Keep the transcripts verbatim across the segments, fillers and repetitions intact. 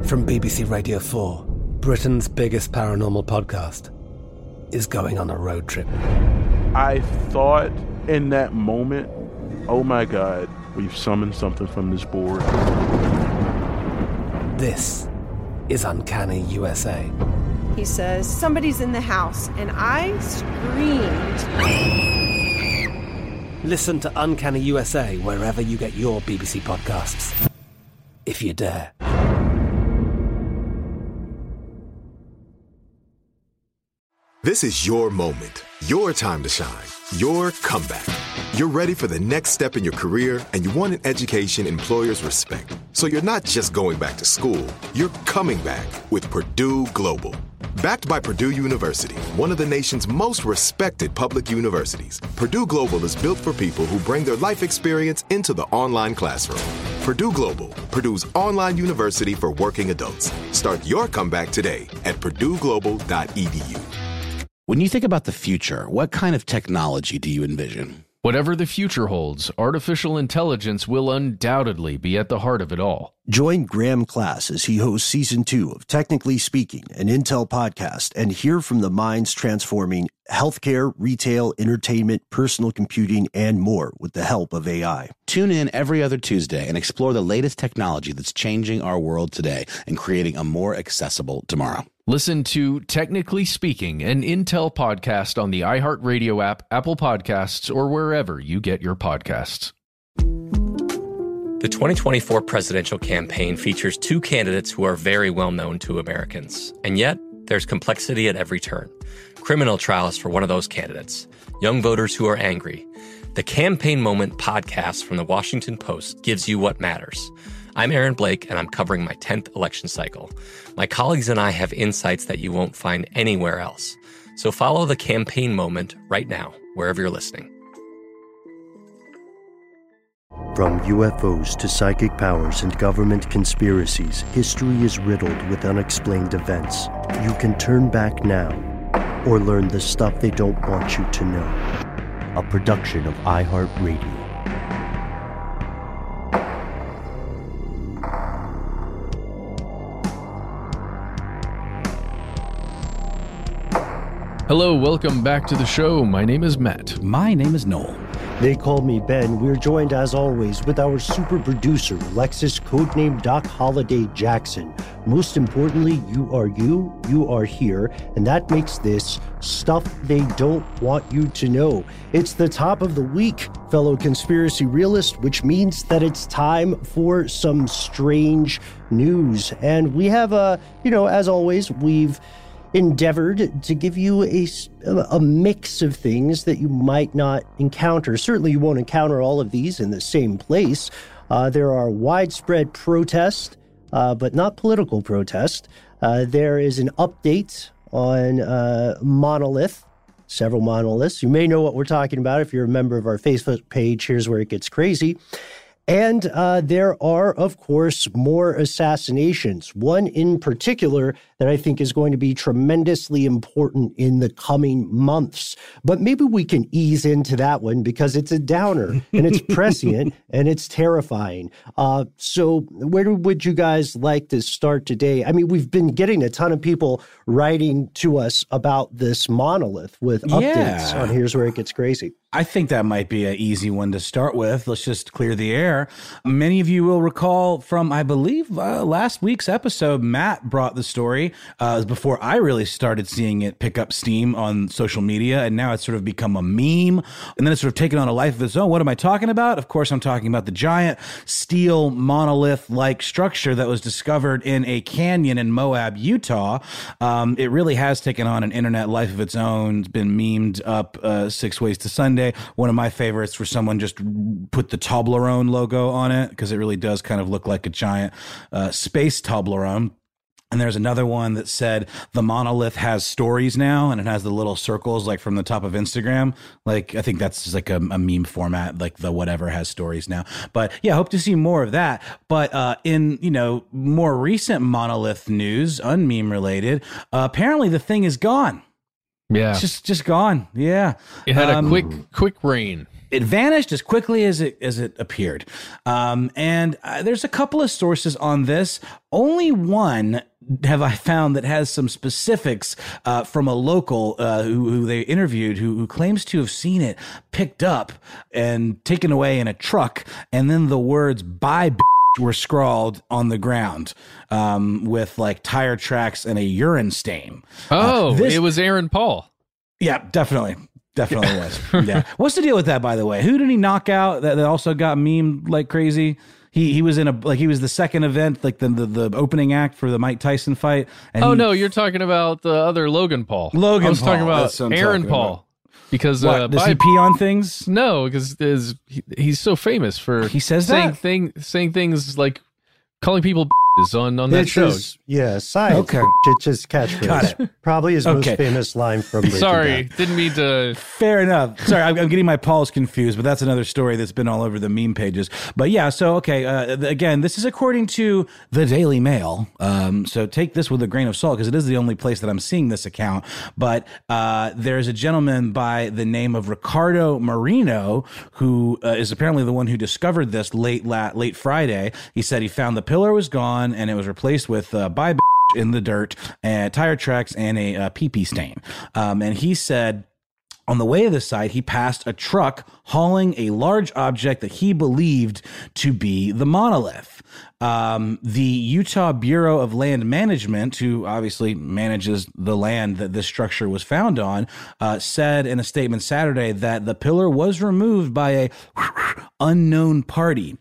From B B C Radio four, Britain's biggest paranormal podcast is going on a road trip. I thought in that moment, oh my God, we've summoned something from this board. This is Uncanny U S A. He says, somebody's in the house, and I screamed. Listen to Uncanny U S A wherever you get your B B C podcasts, if you dare. This is your moment, your time to shine, your comeback. You're ready for the next step in your career, and you want an education employers respect. So you're not just going back to school, you're coming back with Purdue Global. Backed by Purdue University, one of the nation's most respected public universities, Purdue Global is built for people who bring their life experience into the online classroom. Purdue Global, Purdue's online university for working adults. Start your comeback today at purdue global dot e d u. When you think about the future, what kind of technology do you envision? Whatever the future holds, artificial intelligence will undoubtedly be at the heart of it all. Join Graham Class as he hosts season two of Technically Speaking, an Intel podcast, and hear from the minds transforming healthcare, retail, entertainment, personal computing, and more with the help of A I. Tune in every other Tuesday and explore the latest technology that's changing our world today and creating a more accessible tomorrow. Listen to Technically Speaking, an Intel podcast on the iHeartRadio app, Apple Podcasts, or wherever you get your podcasts. The twenty twenty-four presidential campaign features two candidates who are very well known to Americans. And yet, there's complexity at every turn. Criminal trials for one of those candidates. Young voters who are angry. The Campaign Moment podcast from the Washington Post gives you what matters. I'm Aaron Blake, and I'm covering my tenth election cycle. My colleagues and I have insights that you won't find anywhere else. So follow The Campaign Moment right now, wherever you're listening. From U F Os to psychic powers and government conspiracies, history is riddled with unexplained events. You can turn back now or learn the stuff they don't want you to know. A production of iHeartRadio. Hello, welcome back to the show. My name is Matt. My name is Noel. They call me Ben. We're joined, as always, with our super producer, Lexus, codename Doc Holliday Jackson. Most importantly, you are you, you are here, and that makes this stuff they don't want you to know. It's the top of the week, fellow conspiracy realist, which means that it's time for some strange news. And we have, uh, you know, as always, we've endeavored to give you a, a mix of things that you might not encounter. Certainly you won't encounter all of these in the same place. Uh, there are widespread protests, uh, but not political protest. Uh, there is an update on uh, Monolith, several monoliths. You may know what we're talking about if you're a member of our Facebook page. Here's where it gets crazy. And uh, there are, of course, more assassinations. One in particular that I think is going to be tremendously important in the coming months. But maybe we can ease into that one because it's a downer and it's prescient and it's terrifying. Uh, so where would you guys like to start today? I mean, we've been getting a ton of people writing to us about this monolith with updates Yeah. on Here's Where It Gets Crazy. I think that might be an easy one to start with. Let's just clear the air. Many of you will recall from, I believe, uh, last week's episode, Matt brought the story uh, before I really started seeing it pick up steam on social media, and now it's sort of become a meme, and then it's sort of taken on a life of its own. What am I talking about? Of course, I'm talking about the giant steel monolith-like structure that was discovered in a canyon in Moab, Utah. Um, it really has taken on an internet life of its own. It's been memed up uh, six ways to Sunday. One of my favorites where someone just put the Toblerone logo on it because it really does kind of look like a giant uh, space Toblerone. And there's another one that said the monolith has stories now, and it has the little circles like from the top of Instagram. Like, I think that's just like a, a meme format, like the whatever has stories now. But yeah, hope to see more of that. But uh, in, you know, more recent monolith news, unmeme related, uh, apparently the thing is gone. Yeah. It's just just gone. Yeah. It had Um, a quick quick rain. It vanished as quickly as it as it appeared. Um, and uh, there's a couple of sources on this. Only one have I found that has some specifics uh, from a local uh, who, who they interviewed who, who claims to have seen it picked up and taken away in a truck. And then the words "bye b***" were scrawled on the ground um, with like tire tracks and a urine stain. Oh, Uh, this- it was Aaron Paul. Yeah, definitely. Definitely was. Yeah. What's the deal with that, by the way? Who did he knock out that, that also got memed like crazy? He he was in a like he was the second event, like the the, the opening act for the Mike Tyson fight. And Oh he, no, you're talking about the other Logan Paul. Logan I was talking Paul, about that's what I'm Aaron talking Paul. about. Because What, uh, does by- he pee on things? no, because there's- he, he's so famous for He says saying that? thing saying things like calling people b****s on on that It's show. his, yeah, science. Okay. It's his catchphrase. Got it. Probably his Okay. most famous line from Breaking Sorry, Bad. didn't mean to. Fair enough. Sorry, I'm, I'm getting my Pauls confused, but that's another story that's been all over the meme pages. But yeah, so okay, uh, again, this is according to the Daily Mail. Um, so take this with a grain of salt because it is the only place that I'm seeing this account. But uh, there's a gentleman by the name of Ricardo Marino who uh, is apparently the one who discovered this late la- late Friday. He said he found the pillar was gone and it was replaced with uh, bye in the dirt and tire tracks and a uh, pee-pee stain. Um, and he said on the way to the site, he passed a truck hauling a large object that he believed to be the monolith. Um, the Utah Bureau of Land Management, who obviously manages the land that this structure was found on, uh, said in a statement Saturday that the pillar was removed by a unknown party.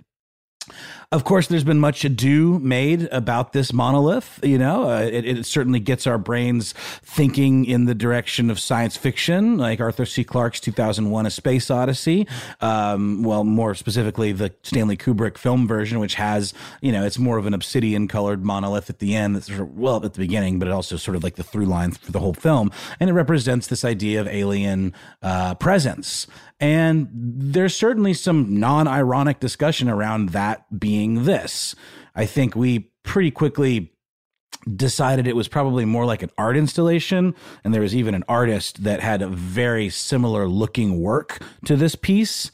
Of course, there's been much ado made about this monolith. You know, uh, it, it certainly gets our brains thinking in the direction of science fiction, like Arthur C. Clarke's two thousand one: A Space Odyssey. Um, well, more specifically, the Stanley Kubrick film version, which has, you know, it's more of an obsidian-colored monolith at the end. That's sort of, well, at the beginning, but it also sort of like the through line for the whole film, and it represents this idea of alien uh, presence. And there's certainly some non-ironic discussion around that being this. I think we pretty quickly decided it was probably more like an art installation, and there was even an artist that had a very similar looking work to this piece.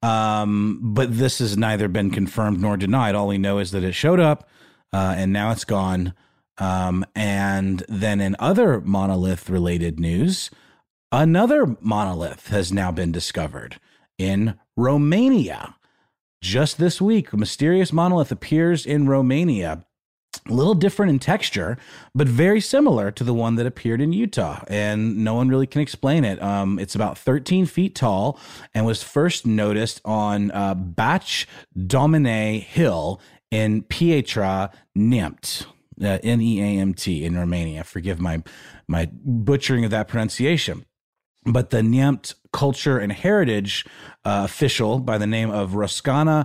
Um, but this has neither been confirmed nor denied. All we know is that it showed up, uh, and now it's gone. Um, and then in other monolith-related news, another monolith has now been discovered in Romania. Just this week, a mysterious monolith appears in Romania. A little different in texture, but very similar to the one that appeared in Utah. And no one really can explain it. Um, it's about thirteen feet tall and was first noticed on uh, Bac Domine Hill in Pietra Neamt. Uh, N E A M T in Romania. Forgive my my butchering of that pronunciation. But the Neamt Culture and Heritage uh, official by the name of Roscana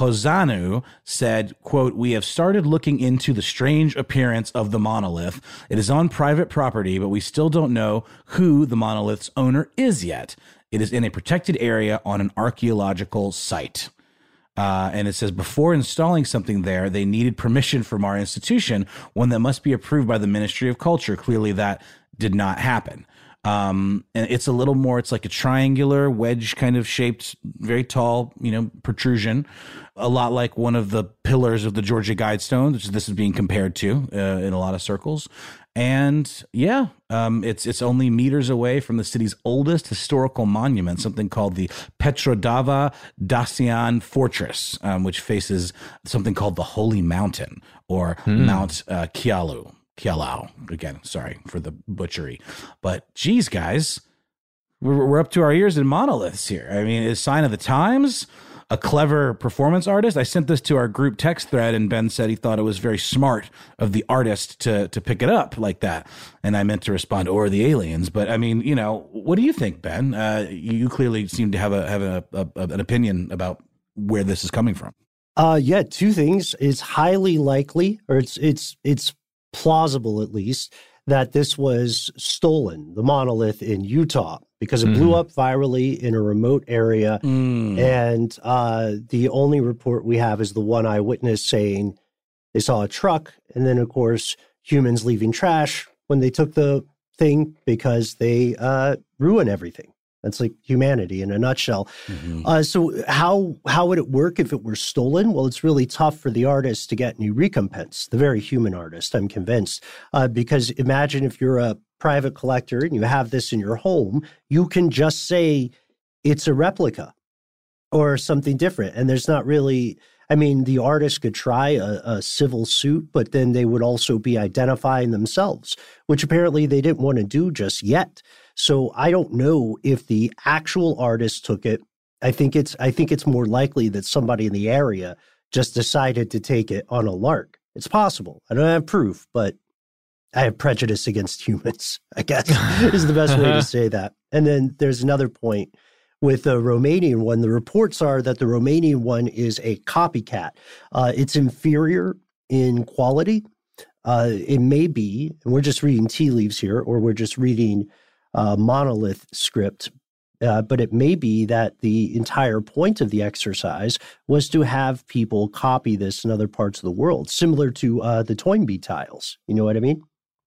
Hozanu said, quote, "We have started looking into the strange appearance of the monolith. It is on private property, but we still don't know who the monolith's owner is yet. It is in a protected area on an archaeological site." Uh, and it says, before installing something there, they needed permission from our institution, one that must be approved by the Ministry of Culture. Clearly, that did not happen. Um, and it's a little more, it's like a triangular wedge kind of shaped, very tall, you know, protrusion, a lot like one of the pillars of the Georgia Guidestone, which this is being compared to uh, in a lot of circles. And yeah, um, it's it's only meters away from the city's oldest historical monument, something called the Petrodava Dacian Fortress, um, which faces something called the Holy Mountain, or hmm. Mount uh, Kialu. Kialau. Again, sorry for the butchery. But geez, guys, we're, we're up to our ears in monoliths here. I mean, it's a sign of the times. A clever performance artist. I sent this to our group text thread, and Ben said he thought it was very smart of the artist to to pick it up like that. And I meant to respond, or the aliens. But I mean, you know, what do you think, Ben? Uh, you clearly seem to have a have a, a, an opinion about where this is coming from. Uh, yeah, two things. It's highly likely, or it's it's it's plausible at least, that this was stolen, the monolith in Utah, because it mm. blew up virally in a remote area. Mm. And uh, the only report we have is the one eyewitness saying they saw a truck. And then, of course, humans leaving trash when they took the thing because they uh, ruin everything. That's like humanity in a nutshell. Mm-hmm. Uh, so how how would it work if it were stolen? Well, it's really tough for the artist to get any recompense, the very human artist, I'm convinced. Uh, because imagine if you're a private collector and you have this in your home, you can just say it's a replica or something different. And there's not really, I mean, the artist could try a, a civil suit, but then they would also be identifying themselves, which apparently they didn't want to do just yet. So I don't know if the actual artist took it. I think it's I think it's more likely that somebody in the area just decided to take it on a lark. It's possible. I don't have proof, but I have prejudice against humans, I guess, is the best way to say that. And then there's another point with the Romanian one. The reports are that the Romanian one is a copycat. Uh, it's inferior in quality. Uh, it may be, and we're just reading tea leaves here, or we're just reading Uh, monolith script, uh, but it may be that the entire point of the exercise was to have people copy this in other parts of the world, similar to uh, the Toynbee tiles. You know what I mean?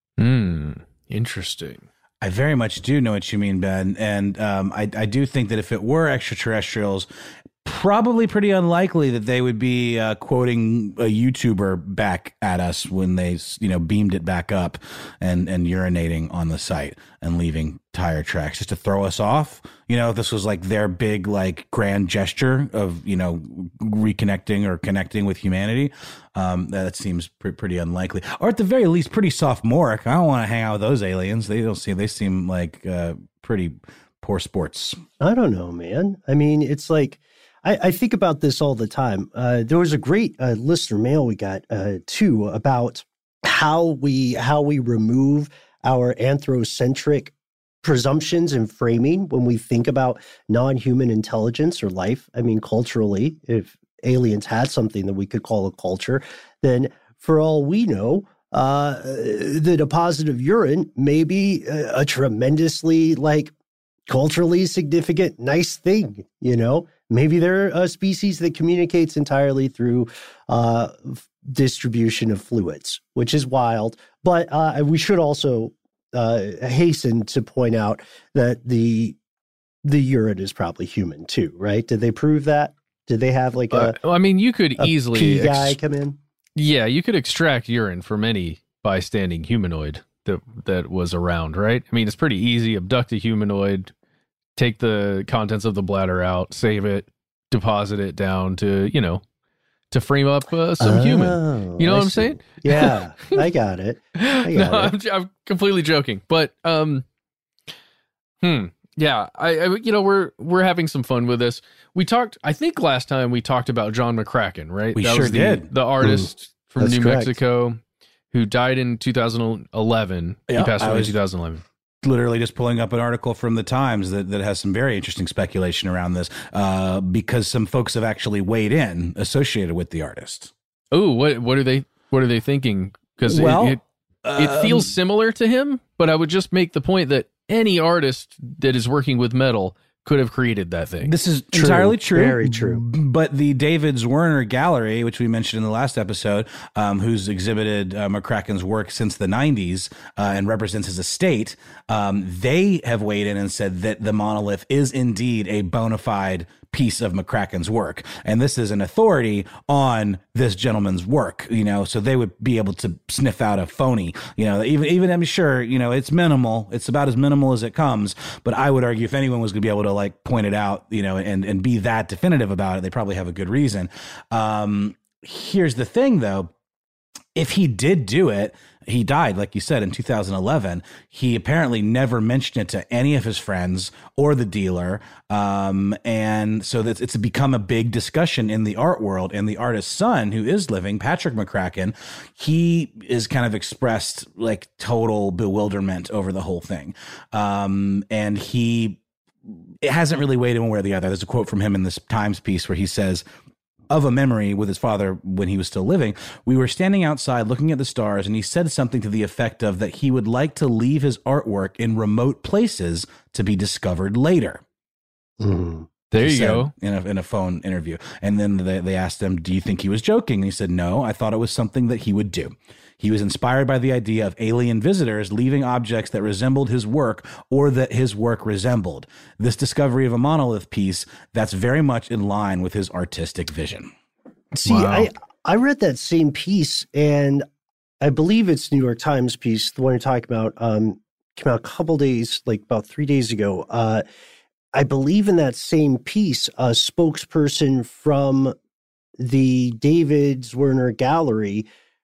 Hmm. Interesting. I very much do know what you mean, Ben. And um, I, I do think that if it were extraterrestrials, probably pretty unlikely that they would be uh, quoting a YouTuber back at us when they, you know, beamed it back up and, and urinating on the site and leaving tire tracks just to throw us off. You know, this was like their big, like grand gesture of, you know, reconnecting or connecting with humanity. Um, that seems pre- pretty unlikely, or at the very least, pretty sophomoric. I don't want to hang out with those aliens. They don't seem, they seem like uh, pretty poor sports. I don't know, man. I mean, it's like, I, I think about this all the time. Uh, there was a great uh, listener mail we got uh, too about how we how we remove our anthrocentric presumptions and framing when we think about non-human intelligence or life. I mean, culturally, if aliens had something that we could call a culture, then for all we know, uh, the deposit of urine may be a, a tremendously like culturally significant, nice thing, you know? Maybe they're a species that communicates entirely through uh, distribution of fluids, which is wild. But uh, we should also uh, hasten to point out that the the urine is probably human too, right? Did they prove that? Did they have like a? Uh, I mean, you could a easily pee guy ex- come in. Yeah, you could extract urine from any bystanding humanoid that that was around, right? I mean, it's pretty easy. Abduct a humanoid, take the contents of the bladder out, save it, deposit it down to, you know, to frame up uh, some oh, human. You know I what I'm see. saying? Yeah, I got it. I got no, it. I'm, I'm completely joking. But, um, hmm, yeah, I, I, you know, we're we're having some fun with this. We talked, I think last time we talked about John McCracken, right? We that sure was the, did. The artist mm, from New correct. Mexico who died in two thousand eleven. Yeah, he passed I away in was- two thousand eleven. Literally just pulling up an article from the Times that, that has some very interesting speculation around this uh, because some folks have actually weighed in associated with the artist. Oh, what what are they what are they thinking? Because Well, it, it, it feels um, similar to him, but I would just make the point that any artist that is working with metal could have created that thing. This is True. entirely true. Very true. But the David Zwirner Gallery, which we mentioned in the last episode, um, who's exhibited uh, McCracken's work since the nineties uh, and represents his estate, um, they have weighed in and said that the monolith is indeed a bona fide piece of McCracken's work. And this is an authority on this gentleman's work, you know, so they would be able to sniff out a phony, you know, even, even I'm sure, you know, it's minimal. It's about as minimal as it comes. But I would argue if anyone was going to be able to like point it out, you know, and, and be that definitive about it, they probably have a good reason. Um, here's the thing though. If he did do it, he died, like you said, in two thousand eleven. He apparently never mentioned it to any of his friends or the dealer. Um, and so that it's become a big discussion in the art world. And the artist's son, who is living, Patrick McCracken, he is kind of expressed like total bewilderment over the whole thing. Um, and he it hasn't really weighed in one way or the other. There's a quote from him in this Times piece where he says, of a memory with his father when he was still living, we were standing outside looking at the stars, and he said something to the effect of that he would like to leave his artwork in remote places to be discovered later. Mm. There he you said go. In a, in a phone interview. And then they, they asked him, do you think he was joking? And he said, no, I thought it was something that he would do. He was inspired by the idea of alien visitors leaving objects that resembled his work or that his work resembled. This discovery of a monolith piece, that's very much in line with his artistic vision. See, Wow. I, I read that same piece, and I believe it's New York Times piece, the one you're talking about, um, came out a couple days, like about three days ago. Uh, I believe in that same piece, a spokesperson from the David Zwirner Gallery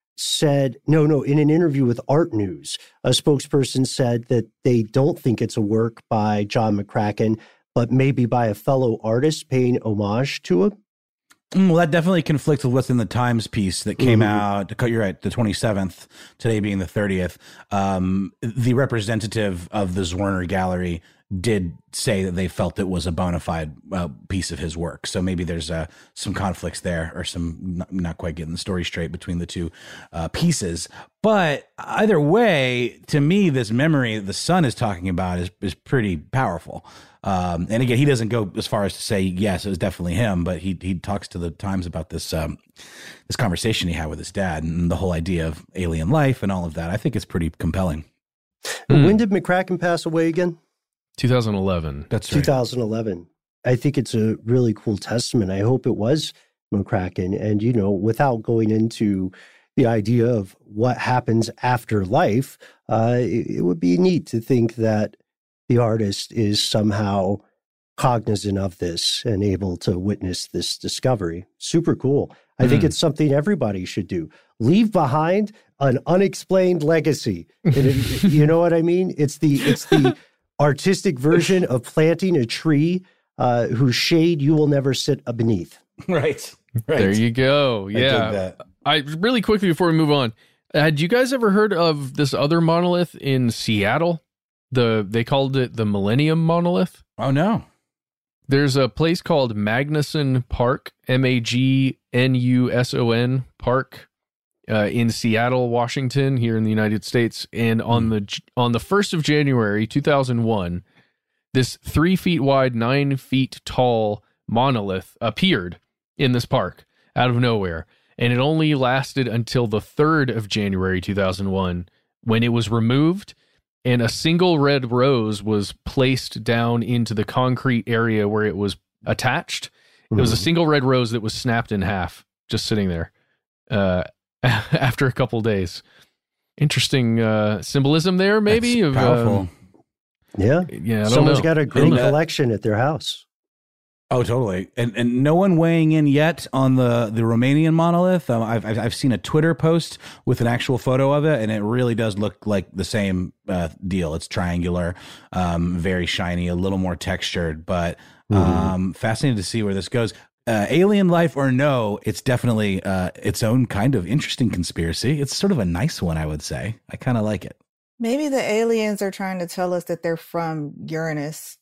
said, no, no, in an interview with Art News, a spokesperson said that they don't think it's a work by John McCracken, but maybe by a fellow artist paying homage to him. Well, that definitely conflicts with what's in the Times piece that came Mhm. out, you're right, the twenty-seventh, today being the thirtieth. Um, the representative of the Zwirner Gallery did say that they felt it was a bona fide uh, piece of his work. So maybe there's uh, some conflicts there, or some not, not quite getting the story straight between the two uh, pieces. But either way, to me, this memory that the son is talking about is, is pretty powerful. Um, and again, he doesn't go as far as to say, yes, it was definitely him, but he he talks to the Times about this um, this conversation he had with his dad and the whole idea of alien life and all of that. I think it's pretty compelling. Mm. When did McCracken pass away again? twenty eleven. That's right. two thousand eleven. I think it's a really cool testament. I hope it was McCracken. And, you know, without going into the idea of what happens after life, uh, it, it would be neat to think that the artist is somehow cognizant of this and able to witness this discovery. Super cool. I mm. think it's something everybody should do. Leave behind an unexplained legacy. And it, you know what I mean? It's the it's the artistic version of planting a tree uh, whose shade you will never sit beneath. Right. Right. There you go. I Yeah. dig that. I really quickly before we move on, had you guys ever heard of this other monolith in Seattle? The they called it the Millennium Monolith. Oh no. There's a place called Magnuson Park, M A G N U S O N Park, uh, in Seattle, Washington, here in the United States. And on the on the first of January, two thousand one, this three feet wide, nine feet tall monolith appeared in this park out of nowhere. And it only lasted until the third of January, two thousand one, when it was removed and a single red rose was placed down into the concrete area where it was attached. It was a single red rose that was snapped in half, just sitting there uh, after a couple days. Interesting uh, symbolism there, maybe. That's of powerful. Um, Yeah. yeah, I don't Someone's know. got a I great don't know. collection at their house. Oh, totally. And and no one weighing in yet on the, the Romanian monolith. Um, I've, I've I've seen a Twitter post with an actual photo of it, and it really does look like the same uh, deal. It's triangular, um, very shiny, a little more textured, but um, mm-hmm. fascinated to see where this goes. Uh, alien life or no, it's definitely uh, its own kind of interesting conspiracy. It's sort of a nice one, I would say. I kind of like it. Maybe the aliens are trying to tell us that they're from Uranus.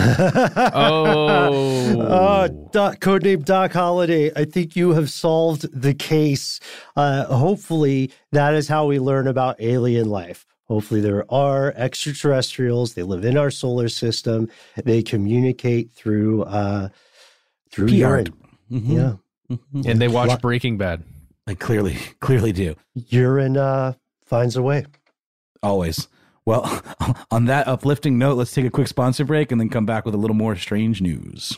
Oh, uh, Doc, codename Doc Holliday. I think you have solved the case. Uh, hopefully, that is how we learn about alien life. Hopefully, there are extraterrestrials. They live in our solar system. They communicate through uh, through P R. urine. Mm-hmm. Yeah, Mm-hmm. and they watch Lo- Breaking Bad. I clearly, clearly do. urine uh, finds a way. Always. Well, on that uplifting note, let's take a quick sponsor break and then come back with a little more strange news.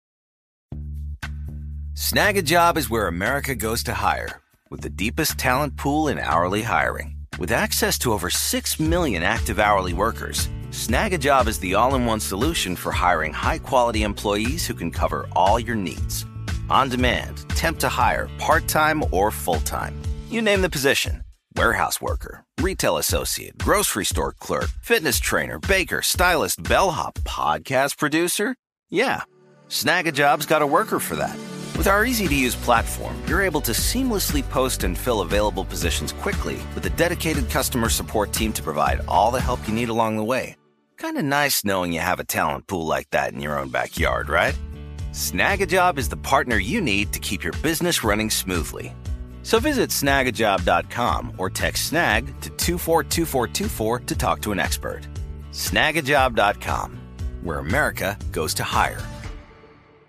Snag a Job is where America goes to hire, with the deepest talent pool in hourly hiring. With access to over six million active hourly workers, Snag a Job is the all-in-one solution for hiring high-quality employees who can cover all your needs. On demand, temp to hire, part-time or full-time. You name the position. Warehouse worker, retail associate, grocery store clerk, fitness trainer, baker, stylist, bellhop, podcast producer. Yeah, Snag a Job's got a worker for that. With our easy-to-use platform, you're able to seamlessly post and fill available positions quickly with a dedicated customer support team to provide all the help you need along the way. Kind of nice knowing you have a talent pool like that in your own backyard, right? Snag a Job is the partner you need to keep your business running smoothly. So visit snag a job dot com or text snag to two four two four two four to talk to an expert. snag a job dot com, where America goes to hire.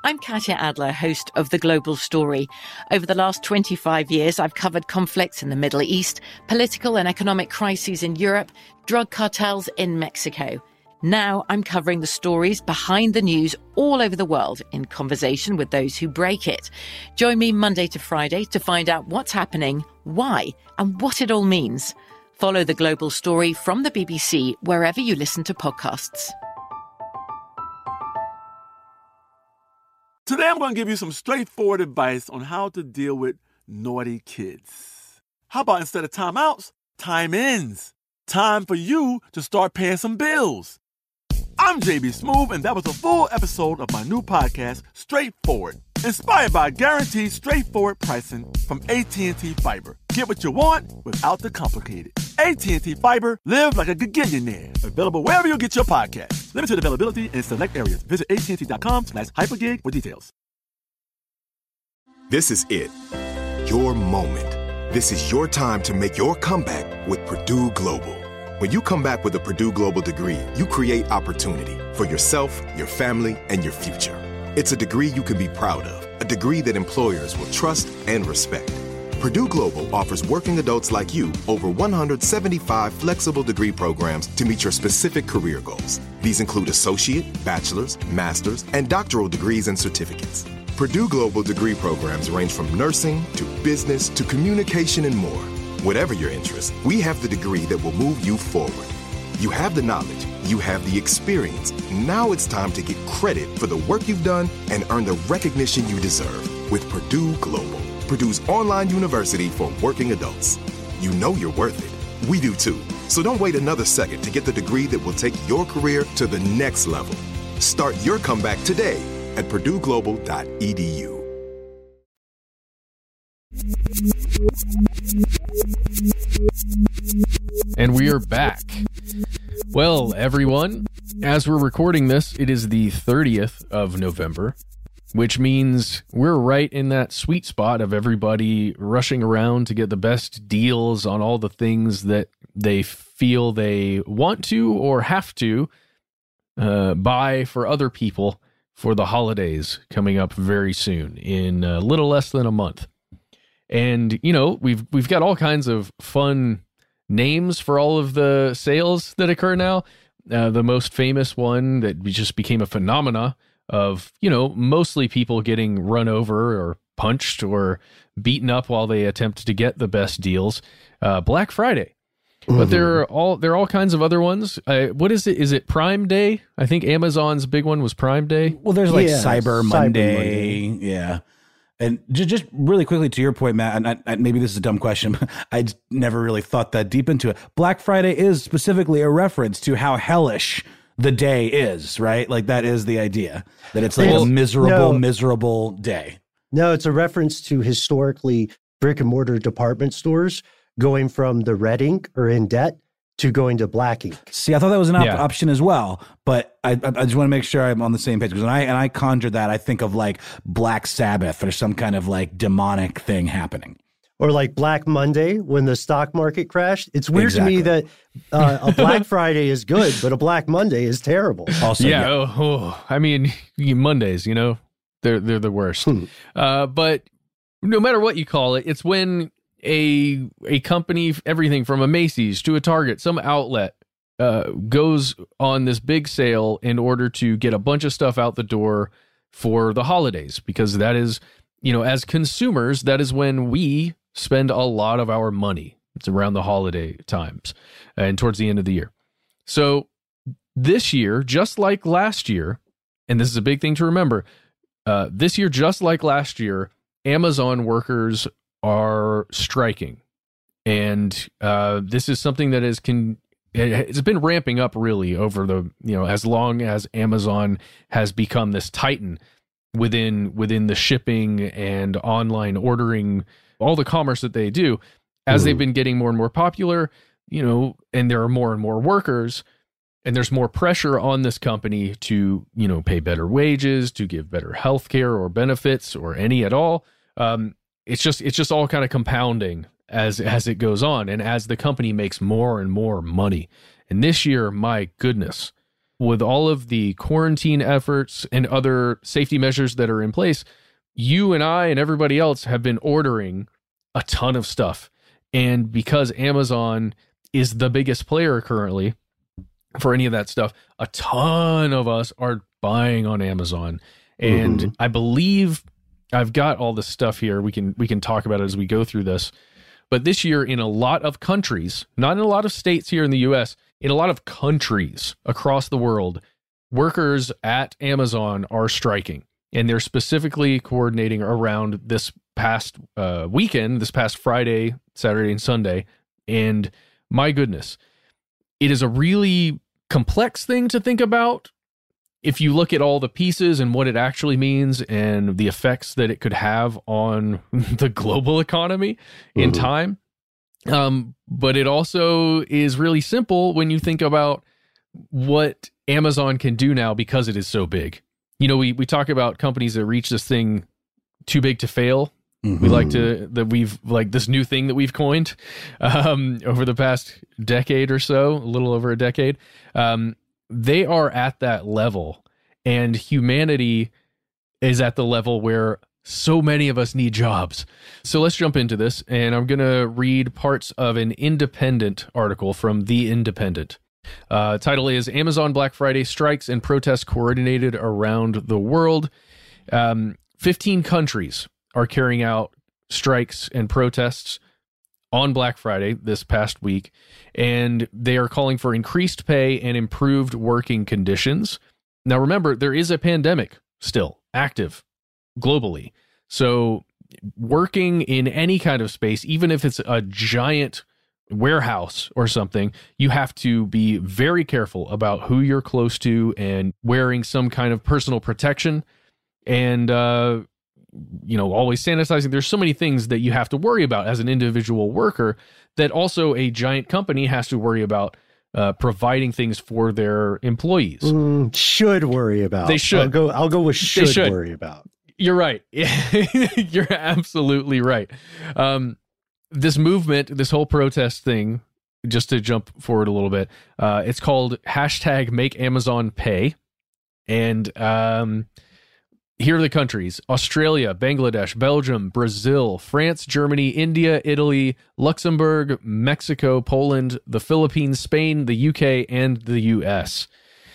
I'm Katya Adler, host of The Global Story. Over the last twenty-five years, I've covered conflicts in the Middle East, political and economic crises in Europe, drug cartels in Mexico. Now I'm covering the stories behind the news all over the world in conversation with those who break it. Join me Monday to Friday to find out what's happening, why, and what it all means. Follow The Global Story from the B B C wherever you listen to podcasts. Today I'm going to give you some straightforward advice on how to deal with naughty kids. How about instead of timeouts, time-ins? Time for you to start paying some bills. I'm J B Smoove, and that was a full episode of my new podcast, Straightforward, inspired by guaranteed straightforward pricing from A T and T Fiber. Get what you want without the complicated. A T and T Fiber, live like a gigillionaire. Available wherever you get your podcast. Limited availability in select areas. Visit att.com slash hypergig for details. This is it. Your moment. This is your time to make your comeback with Purdue Global. When you come back with a Purdue Global degree, you create opportunity for yourself, your family, and your future. It's a degree you can be proud of, a degree that employers will trust and respect. Purdue Global offers working adults like you over one hundred seventy-five flexible degree programs to meet your specific career goals. These include associate, bachelor's, master's, and doctoral degrees and certificates. Purdue Global degree programs range from nursing to business to communication and more. Whatever your interest, we have the degree that will move you forward. You have the knowledge, you have the experience. Now it's time to get credit for the work you've done and earn the recognition you deserve with Purdue Global, Purdue's online university for working adults. You know you're worth it. We do too. So don't wait another second to get the degree that will take your career to the next level. Start your comeback today at purdue global dot e d u. And we are back. Well, everyone, as we're recording this, it is the thirtieth of November, which means we're right in that sweet spot of everybody rushing around to get the best deals on all the things that they feel they want to or have to uh, buy for other people for the holidays coming up very soon, in a little less than a month. And, you know, we've we've got all kinds of fun names for all of the sales that occur now. Uh, the most famous one that just became a phenomena of, you know, mostly people getting run over or punched or beaten up while they attempt to get the best deals. Uh, Black Friday. Mm-hmm. But there are all there are all kinds of other ones. Uh, what is it? Is it Prime Day? I think Amazon's big one was Prime Day. Well, there's like Yeah, Cyber Cyber Monday. Monday. Yeah. And just, just really quickly to your point, Matt, and I, I, maybe this is a dumb question, but I just never really thought that deep into it. Black Friday is specifically a reference to how hellish the day is, right? Like that is the idea, that it's like Well, a miserable, no. miserable day. No, it's a reference to historically brick and mortar department stores going from the red ink or in debt to going to black ink. See, I thought that was an op- Yeah. option as well, but I, I I just want to make sure I'm on the same page, because when I and I conjure that, I think of like Black Sabbath or some kind of like demonic thing happening. Or like Black Monday when the stock market crashed. It's weird Exactly. to me that uh, a Black Friday is good, but a Black Monday is terrible. Also, yeah, Oh, oh, I mean, you- Mondays, you know, they're they're the worst. Hmm. Uh, but no matter what you call it, it's when a a company, everything from a Macy's to a Target, some outlet, uh, goes on this big sale in order to get a bunch of stuff out the door for the holidays, because that is, you know, as consumers, that is when we spend a lot of our money. It's around the holiday times and towards the end of the year. So this year, just like last year, and this is a big thing to remember, uh, this year, just like last year, Amazon workers are striking. And uh, this is something that is can it's been ramping up really over the, you know, as long as Amazon has become this titan within within the shipping and online ordering, all the commerce that they do, as they've been getting more and more popular, you know, and there are more and more workers, and there's more pressure on this company to, you know, pay better wages, to give better health care or benefits or any at all. Um, it's just it's just all kind of compounding as as it goes on, and as the company makes more and more money. And this year, my goodness, with all of the quarantine efforts and other safety measures that are in place, you and I and everybody else have been ordering a ton of stuff. And because Amazon is the biggest player currently for any of that stuff, a ton of us are buying on Amazon. And mm-hmm. I believe I've got all this stuff here. We can we can talk about it as we go through this. But this year, in a lot of countries, not in a lot of states here in the U S, in a lot of countries across the world, workers at Amazon are striking. And they're specifically coordinating around this past uh, weekend, this past Friday, Saturday, and Sunday. And my goodness, it is a really complex thing to think about if you look at all the pieces and what it actually means and the effects that it could have on the global economy in mm-hmm. time. Um, but it also is really simple when you think about what Amazon can do now because it is so big. You know, we, we talk about companies that reach this thing too big to fail. Mm-hmm. We like to, that we've like this new thing that we've coined um, over the past decade or so, a little over a decade. Um, they are at that level, and humanity is at the level where so many of us need jobs. So let's jump into this, and I'm going to read parts of an Independent article from The Independent. Uh, title is Amazon Black Friday Strikes and Protests Coordinated Around the World. Um, fifteen countries are carrying out strikes and protests on Black Friday this past week, and they are calling for increased pay and improved working conditions. Now, remember, there is a pandemic still active globally. So working in any kind of space, even if it's a giant warehouse or something, you have to be very careful about who you're close to and wearing some kind of personal protection and, uh, you know, always sanitizing. There's so many things that you have to worry about as an individual worker that also a giant company has to worry about uh, providing things for their employees. Mm, should worry about. They should. I'll go, I'll go with should, should. worry about. You're right. You're absolutely right. Um, this movement, this whole protest thing, just to jump forward a little bit, uh, it's called hashtag Make Amazon Pay. And um, here are the countries: Australia, Bangladesh, Belgium, Brazil, France, Germany, India, Italy, Luxembourg, Mexico, Poland, the Philippines, Spain, the U K, and the U S.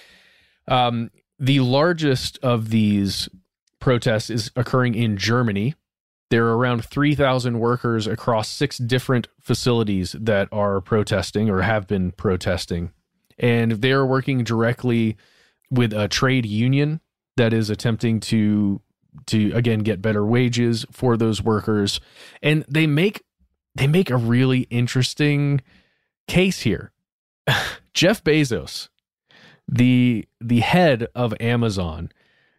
Um, the largest of these protests is occurring in Germany. There are around three thousand workers across six different facilities that are protesting or have been protesting. And they are working directly with a trade union that is attempting to, to again, get better wages for those workers. And they make, they make a really interesting case here. Jeff Bezos, the, the head of Amazon,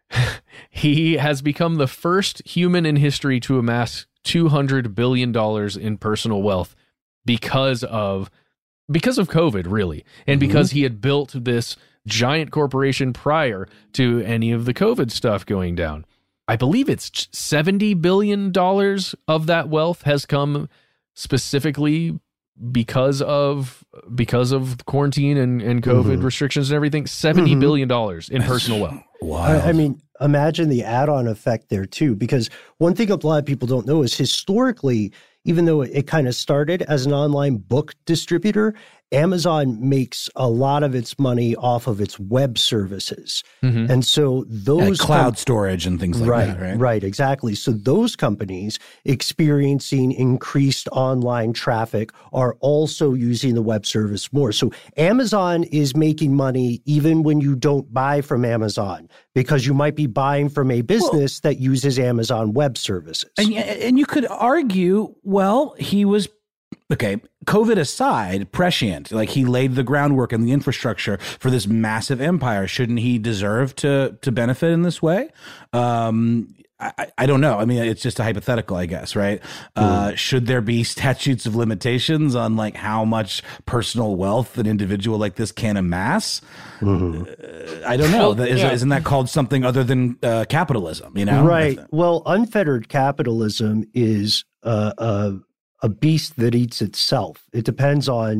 he has become the first human in history to amass two hundred billion dollars in personal wealth because of because of COVID, really, and mm-hmm. because he had built this giant corporation prior to any of the COVID stuff going down. I believe it's seventy billion dollars of that wealth has come specifically because of because of quarantine and, and COVID mm-hmm. restrictions and everything. seventy mm-hmm. billion dollars in personal wealth. Wow. I, I mean, imagine the add-on effect there too, because one thing a lot of people don't know is historically, even though it, it kind of started as an online book distributor, Amazon makes a lot of its money off of its web services. Mm-hmm. And so those yeah, cloud com- storage and things like right, that, right? Right, exactly. So those companies experiencing increased online traffic are also using the web service more. So Amazon is making money even when you don't buy from Amazon, because you might be buying from a business well, that uses Amazon web services. And, and you could argue, well, he was okay, COVID aside, prescient, like he laid the groundwork and the infrastructure for this massive empire. Shouldn't he deserve to to benefit in this way? Um, I, I don't know. I mean, it's just a hypothetical, I guess, right? Mm. Uh, should there be statutes of limitations on like how much personal wealth an individual like this can amass? Mm-hmm. Uh, I don't know. Well, Is, yeah. Isn't that called something other than uh, capitalism? You know, right? Well, unfettered capitalism is uh, a a beast that eats itself. It depends on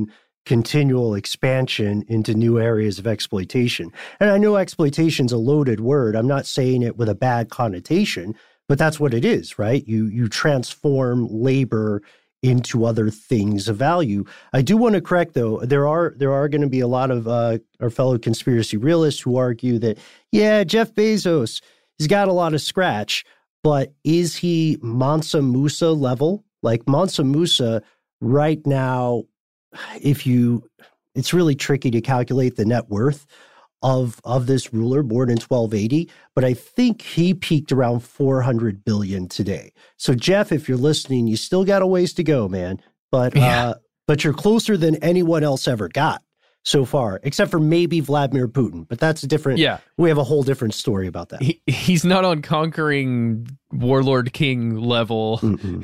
continual expansion into new areas of exploitation. And I know exploitation's a loaded word. I'm not saying it with a bad connotation, but that's what it is, right? You you transform labor into other things of value. I do want to correct, though, there are there are going to be a lot of uh, our fellow conspiracy realists who argue that, yeah, Jeff Bezos, he's got a lot of scratch, but is he Mansa Musa level? Like Mansa Musa right now, if you, it's really tricky to calculate the net worth of of this ruler born in twelve eighty, but I think he peaked around four hundred billion today. So Jeff, if you're listening, you still got a ways to go, man. But yeah. uh, but you're closer than anyone else ever got so far, except for maybe Vladimir Putin. But that's a different. Yeah, we have a whole different story about that. He, he's not on conquering warlord king level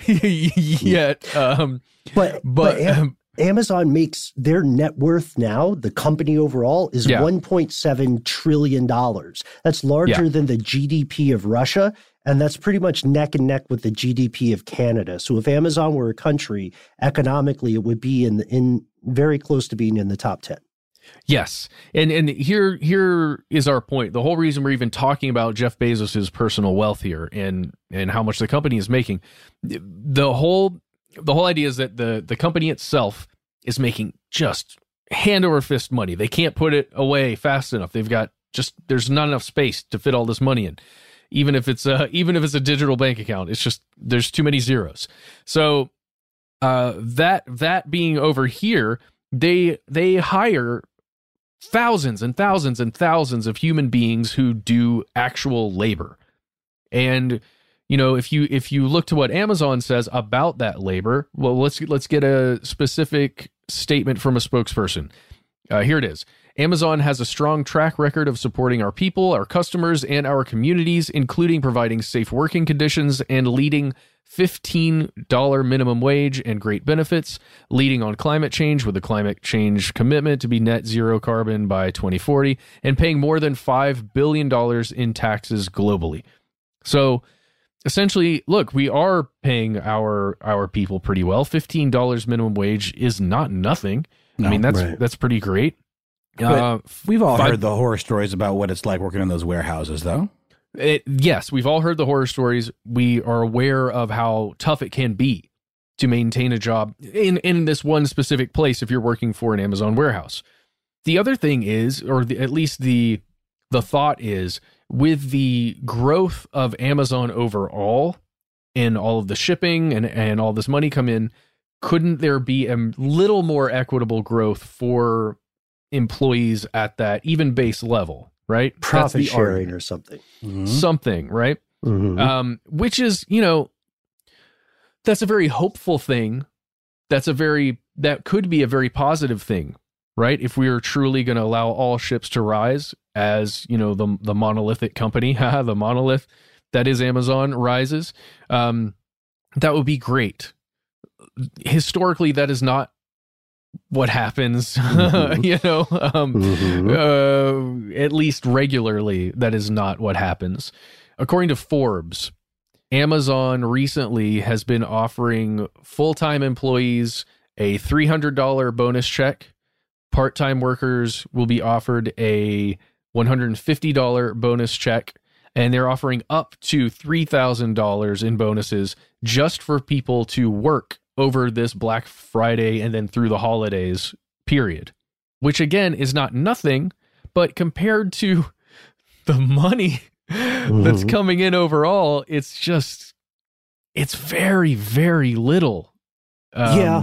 yet. Um, but but. but um, Amazon makes their net worth now, the company overall, is yeah. one point seven trillion dollars. That's larger yeah. than the G D P of Russia, and that's pretty much neck and neck with the G D P of Canada. So if Amazon were a country, economically, it would be in in very close to being in the top ten. Yes. And and here here is our point. The whole reason we're even talking about Jeff Bezos' personal wealth here and and how much the company is making. The whole the whole idea is that the the company itself is making just hand over fist money. They can't put it away fast enough. They've got just there's not enough space to fit all this money in. Even if it's a even if it's a digital bank account, it's just there's too many zeros. So uh, that that being over here, they they hire thousands and thousands and thousands of human beings who do actual labor. And you know, if you if you look to what Amazon says about that labor, well, let's let's get a specific statement from a spokesperson. Uh, here it is. Amazon has a strong track record of supporting our people, our customers, and our communities, including providing safe working conditions and leading fifteen dollars minimum wage and great benefits, leading on climate change with a climate change commitment to be net zero carbon by twenty forty, and paying more than five billion dollars in taxes globally. So essentially, look, we are paying our our people pretty well. fifteen dollars minimum wage is not nothing. No, I mean, that's right. that's pretty great. Uh, we've all five, heard the horror stories about what it's like working in those warehouses, though. It, yes, we've all heard the horror stories. We are aware of how tough it can be to maintain a job in, in this one specific place if you're working for an Amazon warehouse. The other thing is, or the, at least the the thought is, with the growth of Amazon overall and all of the shipping and, and all this money come in, couldn't there be a little more equitable growth for employees at that even base level, right? Profit sharing argument. Or something. Mm-hmm. Something, right? Mm-hmm. Um, which is, you know, that's a very hopeful thing. That's a very, that could be a very positive thing, right? If we are truly going to allow all ships to rise as, you know, the the monolithic company, the monolith that is Amazon rises, um, that would be great. Historically, that is not what happens, mm-hmm. you know, um, mm-hmm. uh, at least regularly, that is not what happens. According to Forbes, Amazon recently has been offering full-time employees a three hundred dollars bonus check. Part-time workers will be offered a one hundred fifty dollars bonus check, and they're offering up to three thousand dollars in bonuses just for people to work over this Black Friday and then through the holidays period, which again is not nothing, but compared to the money mm-hmm. that's coming in overall, it's just, it's very, very little. Um, yeah.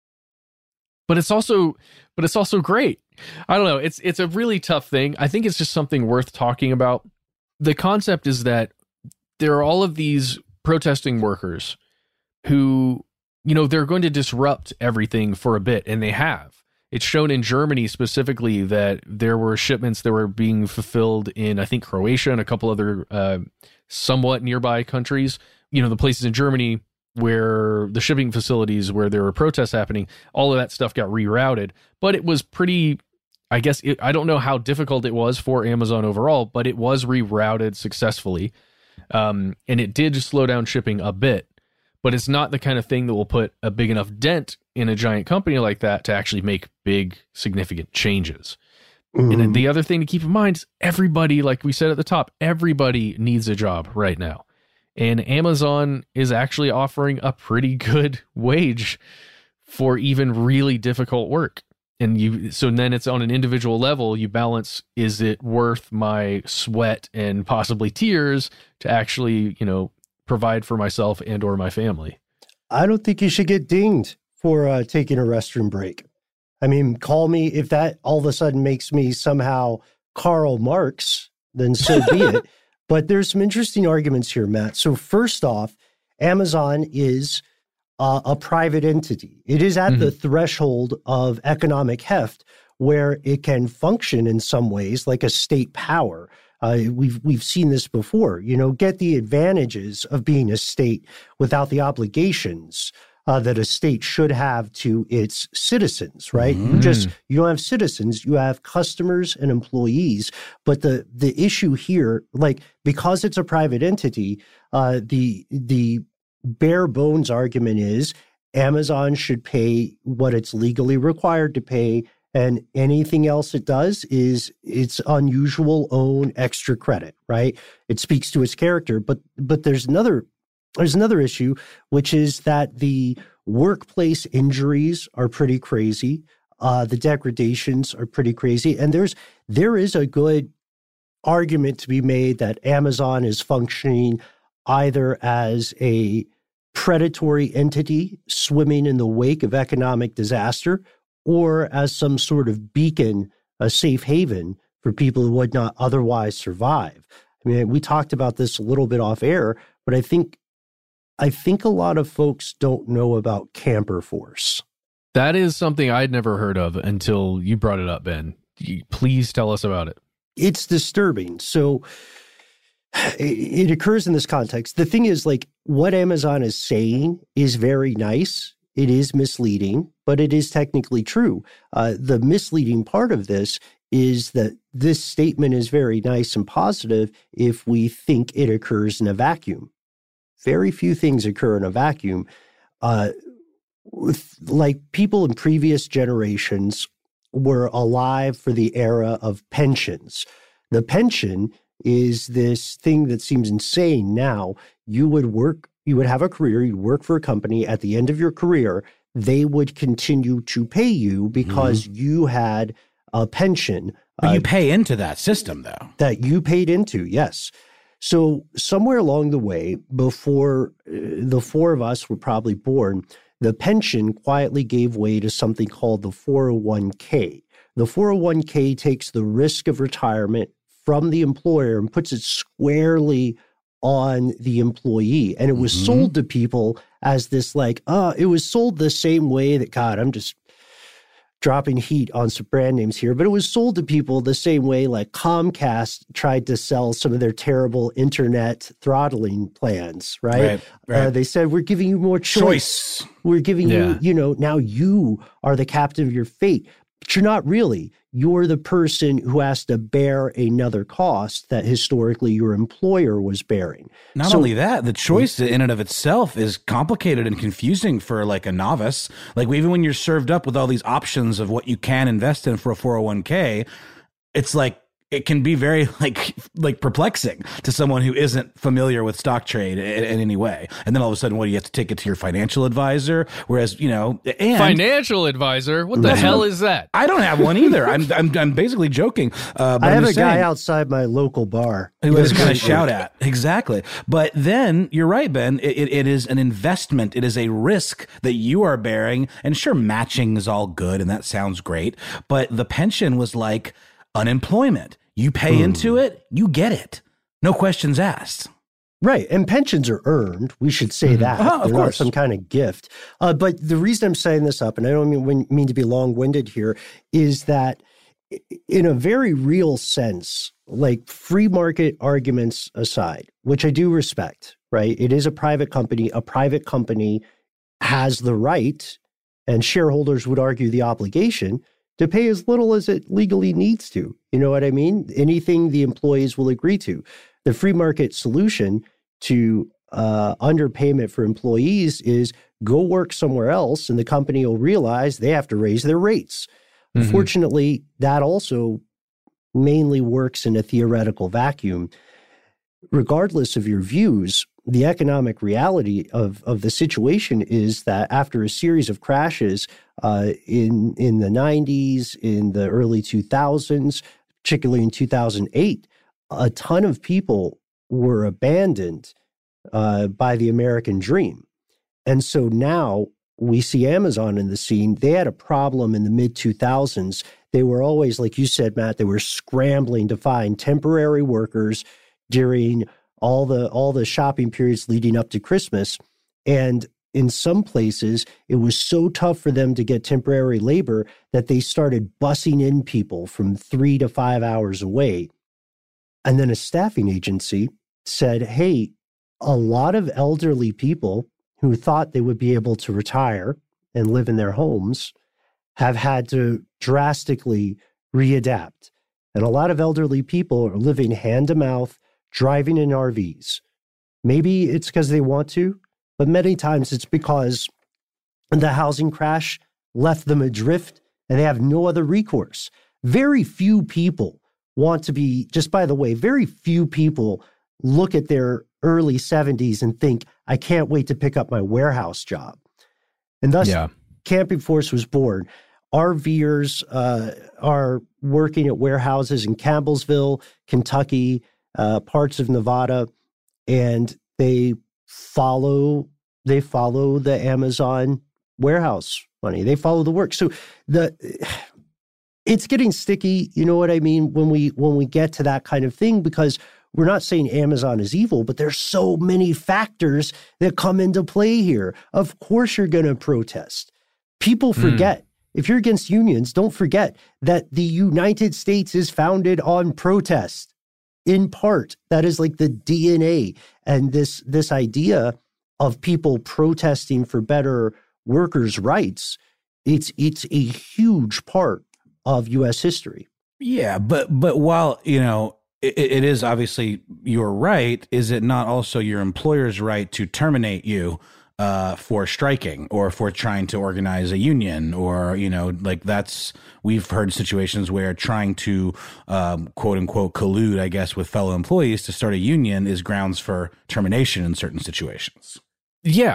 But it's also, but it's also great. I don't know. It's, it's a really tough thing. I think it's just something worth talking about. The concept is that there are all of these protesting workers who, you know, they're going to disrupt everything for a bit, and they have. It's shown in Germany specifically that there were shipments that were being fulfilled in, I think, Croatia and a couple other uh, somewhat nearby countries. You know, the places in Germany where the shipping facilities where there were protests happening, all of that stuff got rerouted. But it was pretty, I guess, it, I don't know how difficult it was for Amazon overall, but it was rerouted successfully. Um, and it did slow down shipping a bit. But it's not the kind of thing that will put a big enough dent in a giant company like that to actually make big, significant changes. Mm-hmm. And then the other thing to keep in mind is everybody, like we said at the top, everybody needs a job right now. And Amazon is actually offering a pretty good wage for even really difficult work. And you, so then it's on an individual level, you balance, is it worth my sweat and possibly tears to actually, you know, provide for myself and or my family? I don't think you should get dinged for uh, taking a restroom break. I mean, call me if that all of a sudden makes me somehow Karl Marx, then so be it. But there's some interesting arguments here, Matt. So first off, Amazon is Uh, a private entity. It is at mm-hmm. the threshold of economic heft where it can function in some ways like a state power. Uh, we've we've seen this before, you know, get the advantages of being a state without the obligations uh, that a state should have to its citizens, right? Mm-hmm. You just, you don't have citizens, you have customers and employees. But the the issue here, like, because it's a private entity, uh, the the bare bones argument is Amazon should pay what it's legally required to pay, and anything else it does is its unusual own extra credit, right? It speaks to its character. But but there's another there's another issue, which is that the workplace injuries are pretty crazy. Uh, the degradations are pretty crazy. And there's there is a good argument to be made that Amazon is functioning either as a predatory entity swimming in the wake of economic disaster, or as some sort of beacon, a safe haven for people who would not otherwise survive. I mean, we talked about this a little bit off air, but I think I think a lot of folks don't know about Camper Force. That is something I'd never heard of until you brought it up, Ben. Please tell us about it. It's disturbing. So it occurs in this context. The thing is, like, what Amazon is saying is very nice. It is misleading, but it is technically true. Uh, the misleading part of this is that this statement is very nice and positive if we think it occurs in a vacuum. Very few things occur in a vacuum. Uh, with, like, people in previous generations were alive for the era of pensions. The pension is this thing that seems insane now. You would work, you would have a career, you'd work for a company. At the end of your career, they would continue to pay you because mm-hmm. you had a pension. But uh, you pay into that system, though. That you paid into, yes. So somewhere along the way, before uh, the four of us were probably born, the pension quietly gave way to something called the four oh one k. The four oh one k takes the risk of retirement from the employer and puts it squarely on the employee. And it was mm-hmm. sold to people as this, like, uh, it was sold the same way that, God, I'm just dropping heat on some brand names here, but it was sold to people the same way like Comcast tried to sell some of their terrible internet throttling plans, right? Right, right. Uh, they said, we're giving you more choice. choice. We're giving yeah. you, you know, now you are the captain of your fate. But you're not really. You're the person who has to bear another cost that historically your employer was bearing. Not so, only that, the choice in and of itself is complicated and confusing for like a novice. Like even when you're served up with all these options of what you can invest in for a four oh one k, it's like it can be very like like perplexing to someone who isn't familiar with stock trade in, in any way. And then all of a sudden, what do you have to take it to your financial advisor? Whereas, you know, and financial advisor, what the hell is that? I don't have one either. I'm I'm, I'm basically joking. Uh, but I I'm have a saying, guy outside my local bar who is going to shout at. Exactly. But then you're right, Ben. It, it, it is an investment. It is a risk that you are bearing. And sure, matching is all good, and that sounds great. But the pension was like unemployment. You pay mm. into it, you get it. No questions asked. Right. And pensions are earned. We should say mm-hmm. that. Oh, of They're course. Not some kind of gift. Uh, but the reason I'm saying this up, and I don't mean, mean to be long-winded here, is that in a very real sense, like free market arguments aside, which I do respect, right? It is a private company. A private company has the right, and shareholders would argue the obligation, to pay as little as it legally needs to. You know what I mean? Anything the employees will agree to. The free market solution to uh, underpayment for employees is go work somewhere else, and the company will realize they have to raise their rates. Mm-hmm. Fortunately, that also mainly works in a theoretical vacuum. Regardless of your views, the economic reality of, of the situation is that after a series of crashes uh, in, in the nineties, in the early two thousands, particularly in two thousand eight, a ton of people were abandoned uh, by the American dream. And so now we see Amazon in the scene. They had a problem in the mid two thousands. They were always, like you said, Matt, they were scrambling to find temporary workers during all the all the shopping periods leading up to Christmas. And in some places, it was so tough for them to get temporary labor that they started bussing in people from three to five hours away. And then a staffing agency said, hey, a lot of elderly people who thought they would be able to retire and live in their homes have had to drastically readapt. And a lot of elderly people are living hand to mouth, driving in R Vs. Maybe it's because they want to, but many times it's because the housing crash left them adrift and they have no other recourse. Very few people want to be, just by the way, very few people look at their early seventies and think, I can't wait to pick up my warehouse job. And thus, yeah. Camping Force was born. RVers uh, are working at warehouses in Campbellsville, Kentucky, uh, parts of Nevada, and they follow they follow the Amazon warehouse money. They follow the work. So the it's getting sticky. You know what I mean? When we when we get to that kind of thing, because we're not saying Amazon is evil, but there's so many factors that come into play here. Of course, you're going to protest. People forget. Mm. If you're against unions, don't forget that the United States is founded on protest. In part, that is like the D N A. And this, this idea of people protesting for better workers' rights, it's it's a huge part of U S history. Yeah, but but while, you know, it, it is obviously your right, is it not also your employer's right to terminate you uh, for striking or for trying to organize a union? Or, you know, like that's, we've heard situations where trying to um, quote unquote collude, I guess, with fellow employees to start a union is grounds for termination in certain situations. Yeah,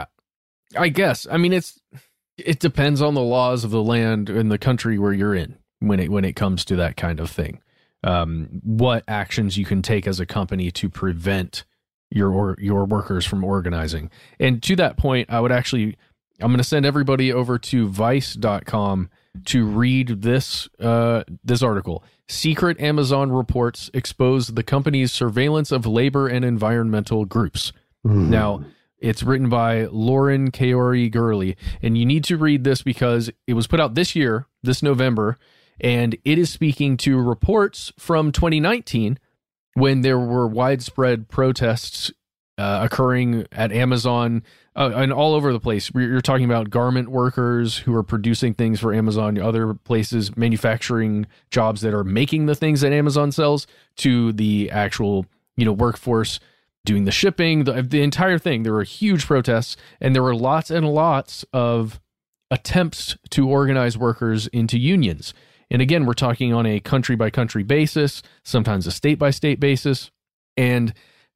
I guess. I mean, it's it depends on the laws of the land and the country where you're in when it when it comes to that kind of thing. Um, what actions you can take as a company to prevent your or your workers from organizing. And to that point, I would actually, I'm going to send everybody over to vice dot com to read this uh, this article. Secret Amazon reports expose the company's surveillance of labor and environmental groups. Mm. Now, it's written by Lauren Kaori Gurley, and you need to read this because it was put out this year, this November, and it is speaking to reports from twenty nineteen when there were widespread protests uh, occurring at Amazon uh, and all over the place. You're talking about garment workers who are producing things for Amazon, other places, manufacturing jobs that are making the things that Amazon sells, to the actual, you know, workforce doing the shipping, the, the entire thing. There were huge protests, and there were lots and lots of attempts to organize workers into unions. And again, we're talking on a country-by-country basis, sometimes a state-by-state basis. And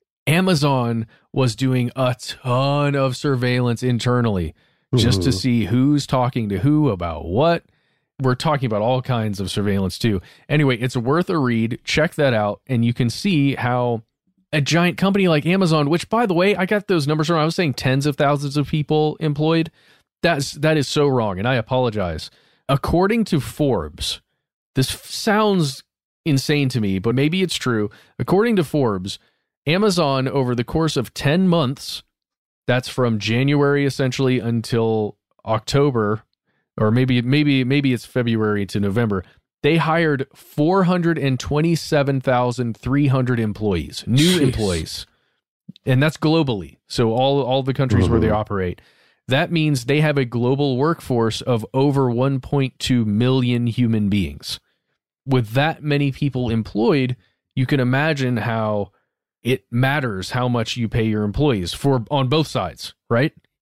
Amazon was doing a ton of surveillance internally just Ooh. to see who's talking to who about what. We're talking about all kinds of surveillance too. Anyway, it's worth a read. Check that out, and you can see how a giant company like Amazon, which, by the way, I got those numbers wrong. I was saying tens of thousands of people employed. That's, that is so wrong, and I apologize. According to Forbes, this sounds insane to me, but maybe it's true. According to Forbes, Amazon, over the course of ten months, that's from January essentially until October, or maybe maybe maybe it's February to November, they hired four hundred twenty-seven thousand three hundred employees, new Jeez. employees. And that's globally. So all, all the countries mm-hmm. where they operate. That means they have a global workforce of over one point two million human beings. With that many people employed, you can imagine how it matters how much you pay your employees for on both sides, right?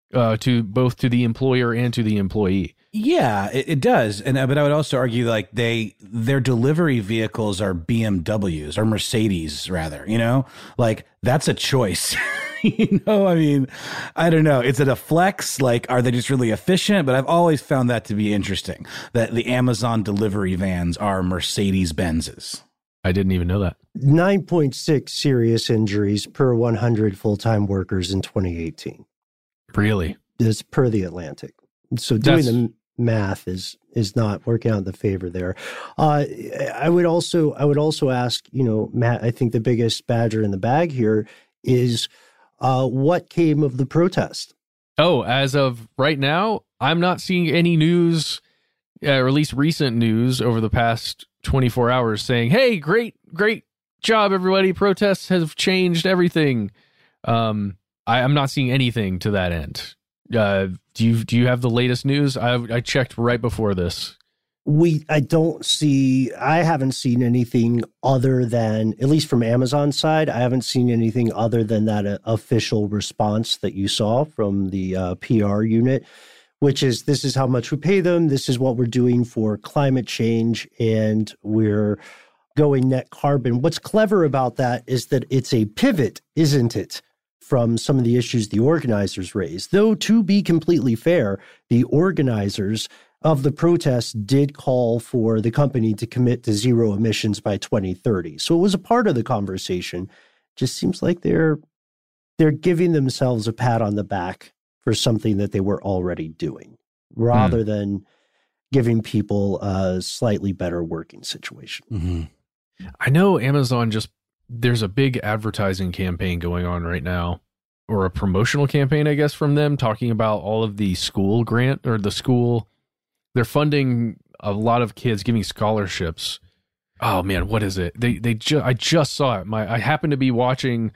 uh, to both to the employer and to the employee. Yeah, it, it does. And uh, but I would also argue like they their delivery vehicles are B M Ws or Mercedes rather, you know, like that's a choice. You know, I mean, I don't know. Is it a flex? Like, are they just really efficient? But I've always found that to be interesting, that the Amazon delivery vans are Mercedes Benzes. I didn't even know that. nine point six serious injuries per one hundred full-time workers in twenty eighteen. Really? This per The Atlantic. So doing That's... the math is is not working out in the favor there. Uh, I would also I would also ask, you know, Matt, I think the biggest badger in the bag here is uh, what came of the protest? Oh, as of right now, I'm not seeing any news, uh, or at least recent news over the past twenty-four hours saying, hey, great, great job, everybody. Protests have changed everything. Um, I, I'm not seeing anything to that end. Uh, do you do you have the latest news? I I checked right before this. We I don't see I haven't seen anything other than, at least from Amazon's side, I haven't seen anything other than that uh, official response that you saw from the uh, P R unit, which is this is how much we pay them. This is what we're doing for climate change, and we're going net carbon. What's clever about that is that it's a pivot, isn't it, from some of the issues the organizers raised. Though, to be completely fair, the organizers of the protests did call for the company to commit to zero emissions by twenty thirty. So it was a part of the conversation. Just seems like they're they're giving themselves a pat on the back for something that they were already doing, rather mm. than giving people a slightly better working situation. Mm-hmm. I know Amazon just, there's a big advertising campaign going on right now, or a promotional campaign, I guess, from them, talking about all of the school grant or the school. They're funding a lot of kids, giving scholarships. Oh man, what is it? They they ju- I just saw it. My I happened to be watching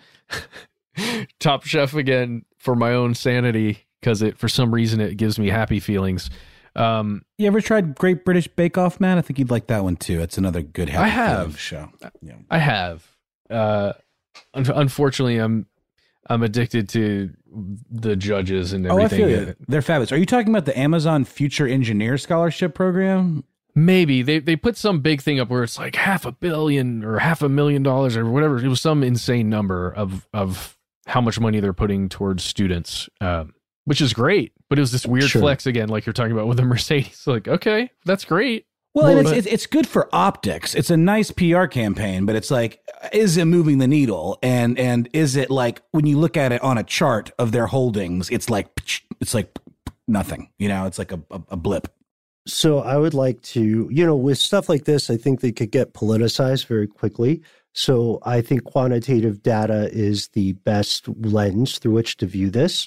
Top Chef again for my own sanity, because it for some reason it gives me happy feelings. Um, you ever tried Great British Bake Off, man? I think you'd like that one too. It's another good happy I have. show. Yeah. I have. Uh, un- unfortunately, I'm I'm addicted to the judges and everything. Oh, I feel you. They're fabulous. Are you talking about the Amazon Future Engineer Scholarship Program? Maybe. They they put some big thing up where it's like half a billion or half a million dollars or whatever. It was some insane number of, of how much money they're putting towards students, um, which is great. But it was this weird sure. flex again, like you're talking about with the Mercedes. Like, okay, that's great. Well, and it's, it's it's good for optics. It's a nice P R campaign, but it's like, is it moving the needle? And and is it like, when you look at it on a chart of their holdings, it's like it's like nothing. You know, it's like a, a, a blip. So I would like to, you know, with stuff like this, I think they could get politicized very quickly. So I think quantitative data is the best lens through which to view this.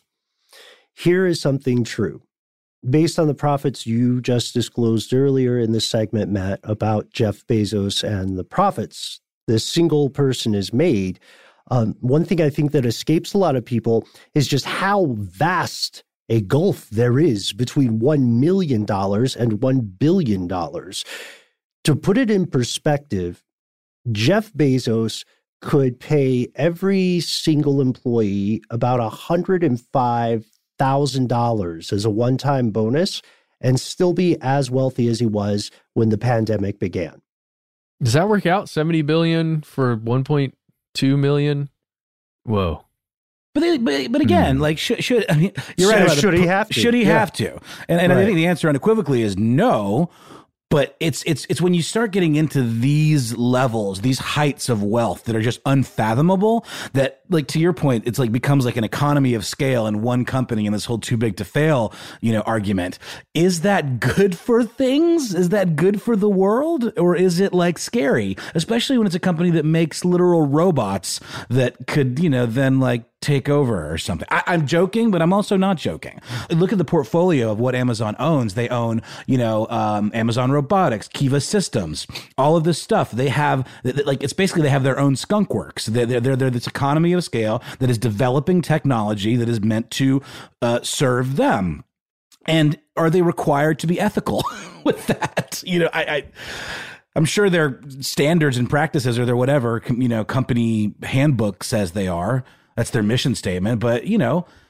Here is something true. Based on the profits you just disclosed earlier in this segment, Matt, about Jeff Bezos and the profits this single person has made, um, one thing I think that escapes a lot of people is just how vast a gulf there is between one million dollars and one billion dollars. To put it in perspective, Jeff Bezos could pay every single employee about one hundred five thousand dollars as a one-time bonus and still be as wealthy as he was when the pandemic began. Does that work out? seventy billion for one point two million? Whoa. But they, but, but again, mm. like should, should I mean, you're right about should the, he have to? Should he yeah. have to? And and right. I think the answer unequivocally is no. But it's it's it's when you start getting into these levels, these heights of wealth that are just unfathomable, that, like, to your point, it's like becomes like an economy of scale in one company and this whole too big to fail, you know, argument. Is that good for things? Is that good for the world? Or is it like scary? Especially when it's a company that makes literal robots that could, you know, then like take over or something. I, I'm joking, but I'm also not joking. Look at the portfolio of what Amazon owns. They own, you know, um, Amazon Robotics, Kiva Systems, all of this stuff. They have, like, it's basically they have their own skunk works. They're, they're, they're this economy of scale that is developing technology that is meant to uh, serve them. And are they required to be ethical with that? You know, I, I I'm sure their standards and practices or their whatever, you know, company handbook says they are. That's their mission statement. But, you know,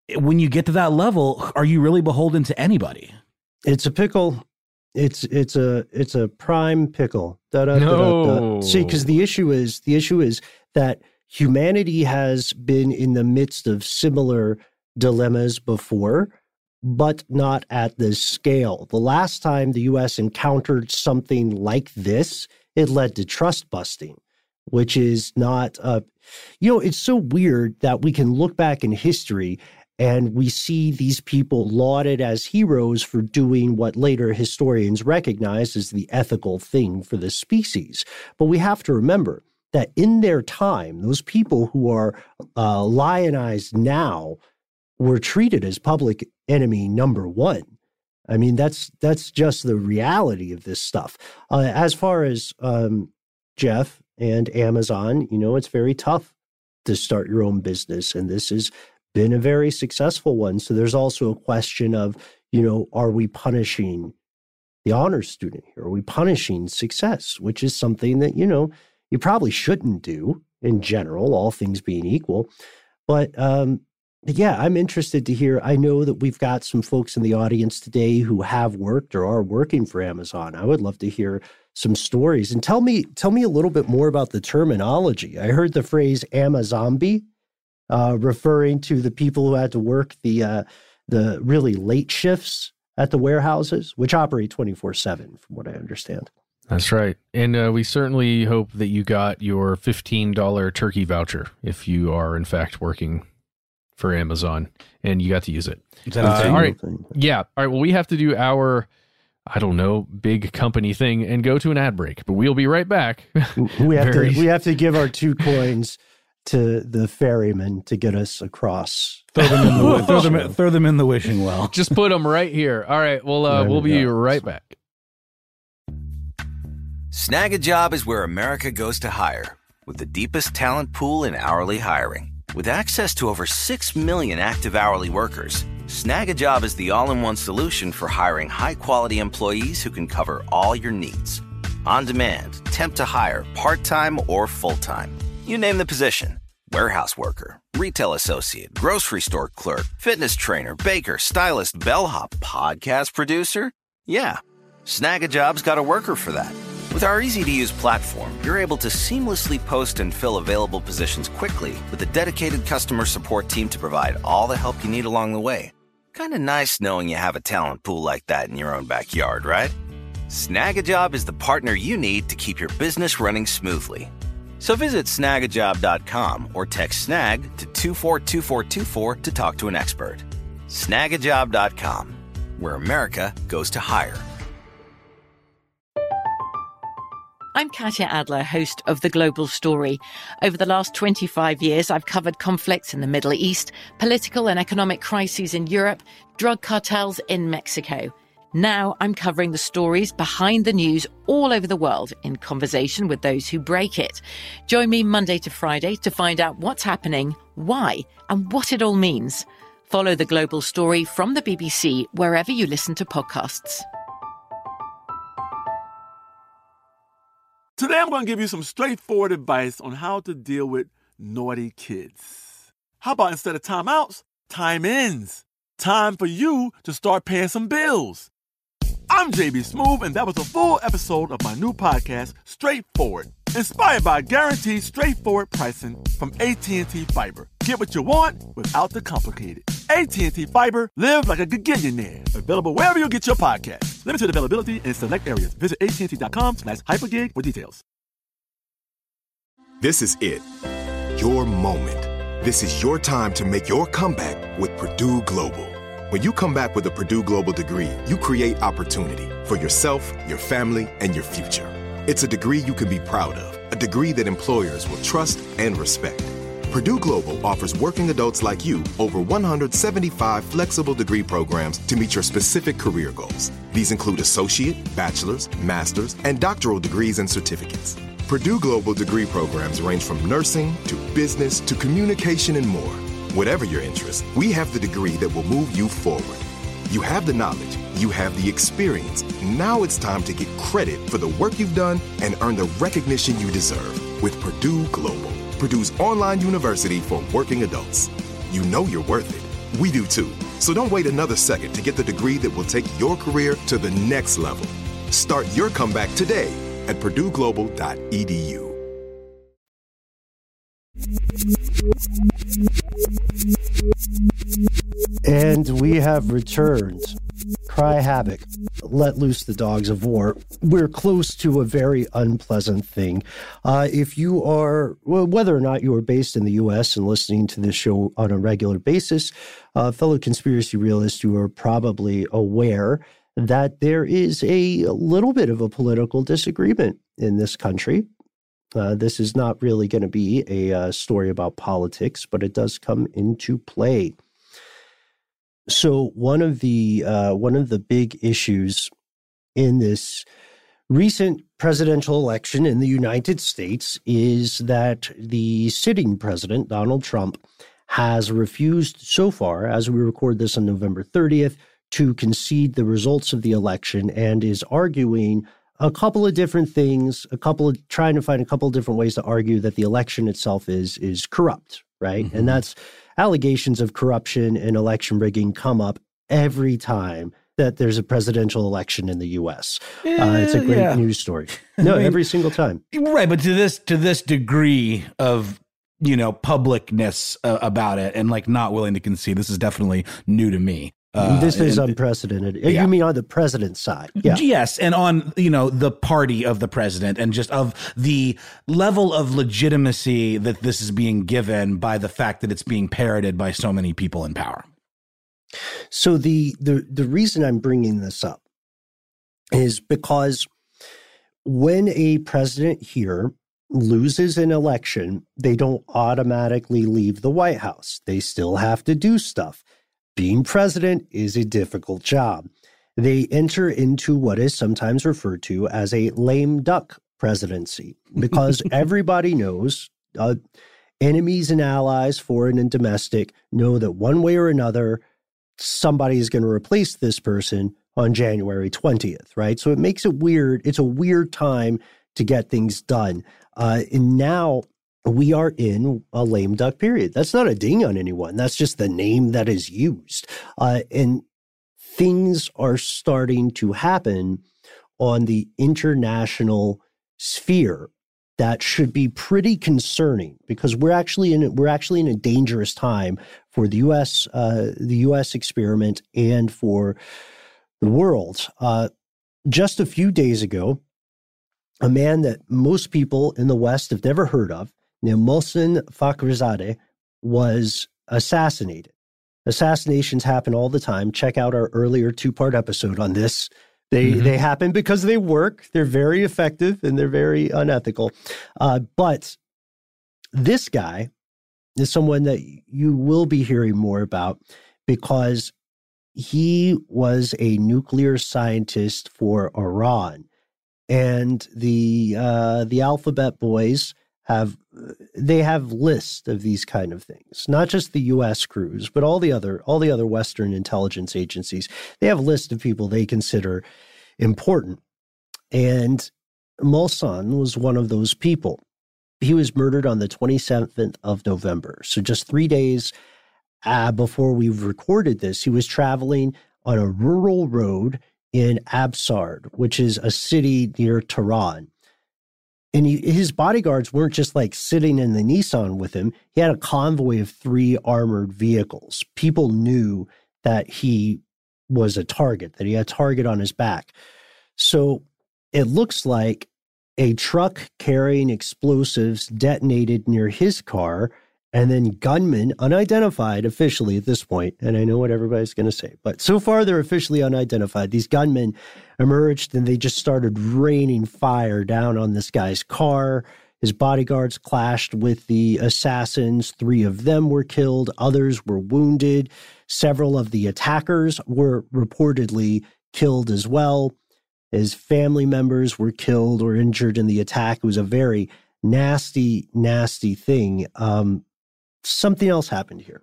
when you get to that level, are you really beholden to anybody? It's a pickle. It's it's a it's a prime pickle. Da, da, no. da, da, da. See, because the issue is the issue is that humanity has been in the midst of similar dilemmas before, but not at this scale. The last time the U S encountered something like this, it led to trust busting, which is not a, you know, it's so weird that we can look back in history and we see these people lauded as heroes for doing what later historians recognize as the ethical thing for the species. But we have to remember that in their time, those people who are uh, lionized now were treated as public enemy number one. I mean, that's that's just the reality of this stuff. Uh, as far as um, Jeff and Amazon, you know, it's very tough to start your own business, and this has been a very successful one. So there's also a question of, you know, are we punishing the honor student here? Are we punishing success, which is something that, you know, you probably shouldn't do in general, all things being equal. But um, yeah, I'm interested to hear. I know that we've got some folks in the audience today who have worked or are working for Amazon. I would love to hear some stories. And tell me, tell me a little bit more about the terminology. I heard the phrase Amazombie, uh, referring to the people who had to work the uh, the really late shifts at the warehouses, which operate twenty-four seven, from what I understand. That's right. And uh, we certainly hope that you got your fifteen dollars turkey voucher if you are, in fact, working for Amazon and you got to use it. Uh, all right. Yeah. All right. Well, we have to do our, I don't know, big company thing and go to an ad break, but we'll be right back. We have Very... to we have to give our two coins to the ferryman to get us across. Throw them in the, throw them, throw them in the wishing well. Just put them right here. All right. Well, uh, we'll be go. right back. Snag a Job is where America goes to hire, with the deepest talent pool in hourly hiring. With access to over six million active hourly workers, Snag a Job is the all-in-one solution for hiring high-quality employees who can cover all your needs. On demand, temp to hire, part-time or full-time. You name the position. Warehouse worker, retail associate, grocery store clerk, fitness trainer, baker, stylist, bellhop, podcast producer. Yeah, Snag a Job's got a worker for that. With our easy-to-use platform, you're able to seamlessly post and fill available positions quickly with a dedicated customer support team to provide all the help you need along the way. Kind of nice knowing you have a talent pool like that in your own backyard, right? Snag a Job is the partner you need to keep your business running smoothly. So visit snag a job dot com or text SNAG to two four two four two four to talk to an expert. snag a job dot com, where America goes to hire. I'm Katya Adler, host of The Global Story. Over the last twenty-five years, I've covered conflicts in the Middle East, political and economic crises in Europe, drug cartels in Mexico. Now I'm covering the stories behind the news all over the world in conversation with those who break it. Join me Monday to Friday to find out what's happening, why, and what it all means. Follow The Global Story from the B B C wherever you listen to podcasts. Today I'm going to give you some straightforward advice on how to deal with naughty kids. How about instead of timeouts, time ins? Time for you to start paying some bills. I'm J B Smoove, and that was a full episode of my new podcast, Straightforward, inspired by guaranteed straightforward pricing from A T and T Fiber. Get what you want without the complicated. A T and T Fiber, live like a gigillionaire. Available wherever you get your podcast. Limited availability in select areas. Visit A T and T dot com slash hypergig for details. This is it. Your moment. This is your time to make your comeback with Purdue Global. When you come back with a Purdue Global degree, you create opportunity for yourself, your family, and your future. It's a degree you can be proud of, a degree that employers will trust and respect. Purdue Global offers working adults like you over one hundred seventy-five flexible degree programs to meet your specific career goals. These include associate, bachelor's, master's, and doctoral degrees and certificates. Purdue Global degree programs range from nursing to business to communication and more. Whatever your interest, we have the degree that will move you forward. You have the knowledge, you have the experience. Now it's time to get credit for the work you've done and earn the recognition you deserve with Purdue Global, Purdue's online university for working adults. You know you're worth it. We do too. So don't wait another second to get the degree that will take your career to the next level. Start your comeback today at purdue global dot e d u. And we have returned. Cry havoc. Let loose the dogs of war. We're close to a very unpleasant thing. Uh, if you are, well, whether or not you are based in the U S and listening to this show on a regular basis, uh, fellow conspiracy realists, you are probably aware that there is a little bit of a political disagreement in this country. Uh, this is not really going to be a uh, story about politics, but it does come into play. So one of the uh, one of the big issues in this recent presidential election in the United States is that the sitting president, Donald Trump, has refused so far, as we record this on November thirtieth, to concede the results of the election and is arguing a couple of different things, a couple of trying to find a couple of different ways to argue that the election itself is is corrupt, right? Mm-hmm. And that's allegations of corruption and election rigging come up every time that there's a presidential election in the U S. Yeah, uh, it's a great yeah. news story. No, I mean, every single time. Right, but to this to this degree of, you know, publicness uh, about it and like not willing to concede, this is definitely new to me. Uh, this is and, unprecedented. Yeah. You mean on the president's side? Yeah. Yes, and on, you know, the party of the president and just of the level of legitimacy that this is being given by the fact that it's being parroted by so many people in power. So the the the reason I'm bringing this up is because when a president here loses an election, they don't automatically leave the White House. They still have to do stuff. Being president is a difficult job. They enter into what is sometimes referred to as a lame duck presidency because everybody knows, uh, enemies and allies, foreign and domestic, know that one way or another, somebody is going to replace this person on January twentieth, right? So it makes it weird. It's a weird time to get things done. Uh, and now we are in a lame duck period. That's not a ding on anyone. That's just the name that is used. Uh, and things are starting to happen on the international sphere that should be pretty concerning because we're actually in we're actually in a dangerous time for the U S uh, the U S experiment and for the world. Uh, just a few days ago, a man that most people in the West have never heard of, named Mohsen Fakhrizadeh, was assassinated. Assassinations happen all the time. Check out our earlier two-part episode on this. They mm-hmm. they happen because they work. They're very effective and they're very unethical. Uh, but this guy is someone that you will be hearing more about because he was a nuclear scientist for Iran. And the uh, the Alphabet Boys have they have lists of these kind of things, not just the U S crews, but all the other all the other Western intelligence agencies. They have a list of people they consider important. And Mohsen was one of those people. He was murdered on the twenty-seventh of November. So just three days uh, before we recorded this, he was traveling on a rural road in Absard, which is a city near Tehran. And he, his bodyguards weren't just like sitting in the Nissan with him. He had a convoy of three armored vehicles. People knew that he was a target, that he had a target on his back. So it looks like a truck carrying explosives detonated near his car, and then gunmen, unidentified officially at this point, and I know what everybody's going to say, but so far they're officially unidentified. These gunmen emerged and they just started raining fire down on this guy's car. His bodyguards clashed with the assassins. Three of them were killed. Others were wounded. Several of the attackers were reportedly killed as well. His family members were killed or injured in the attack. It was a very nasty, nasty thing. Um, something else happened here.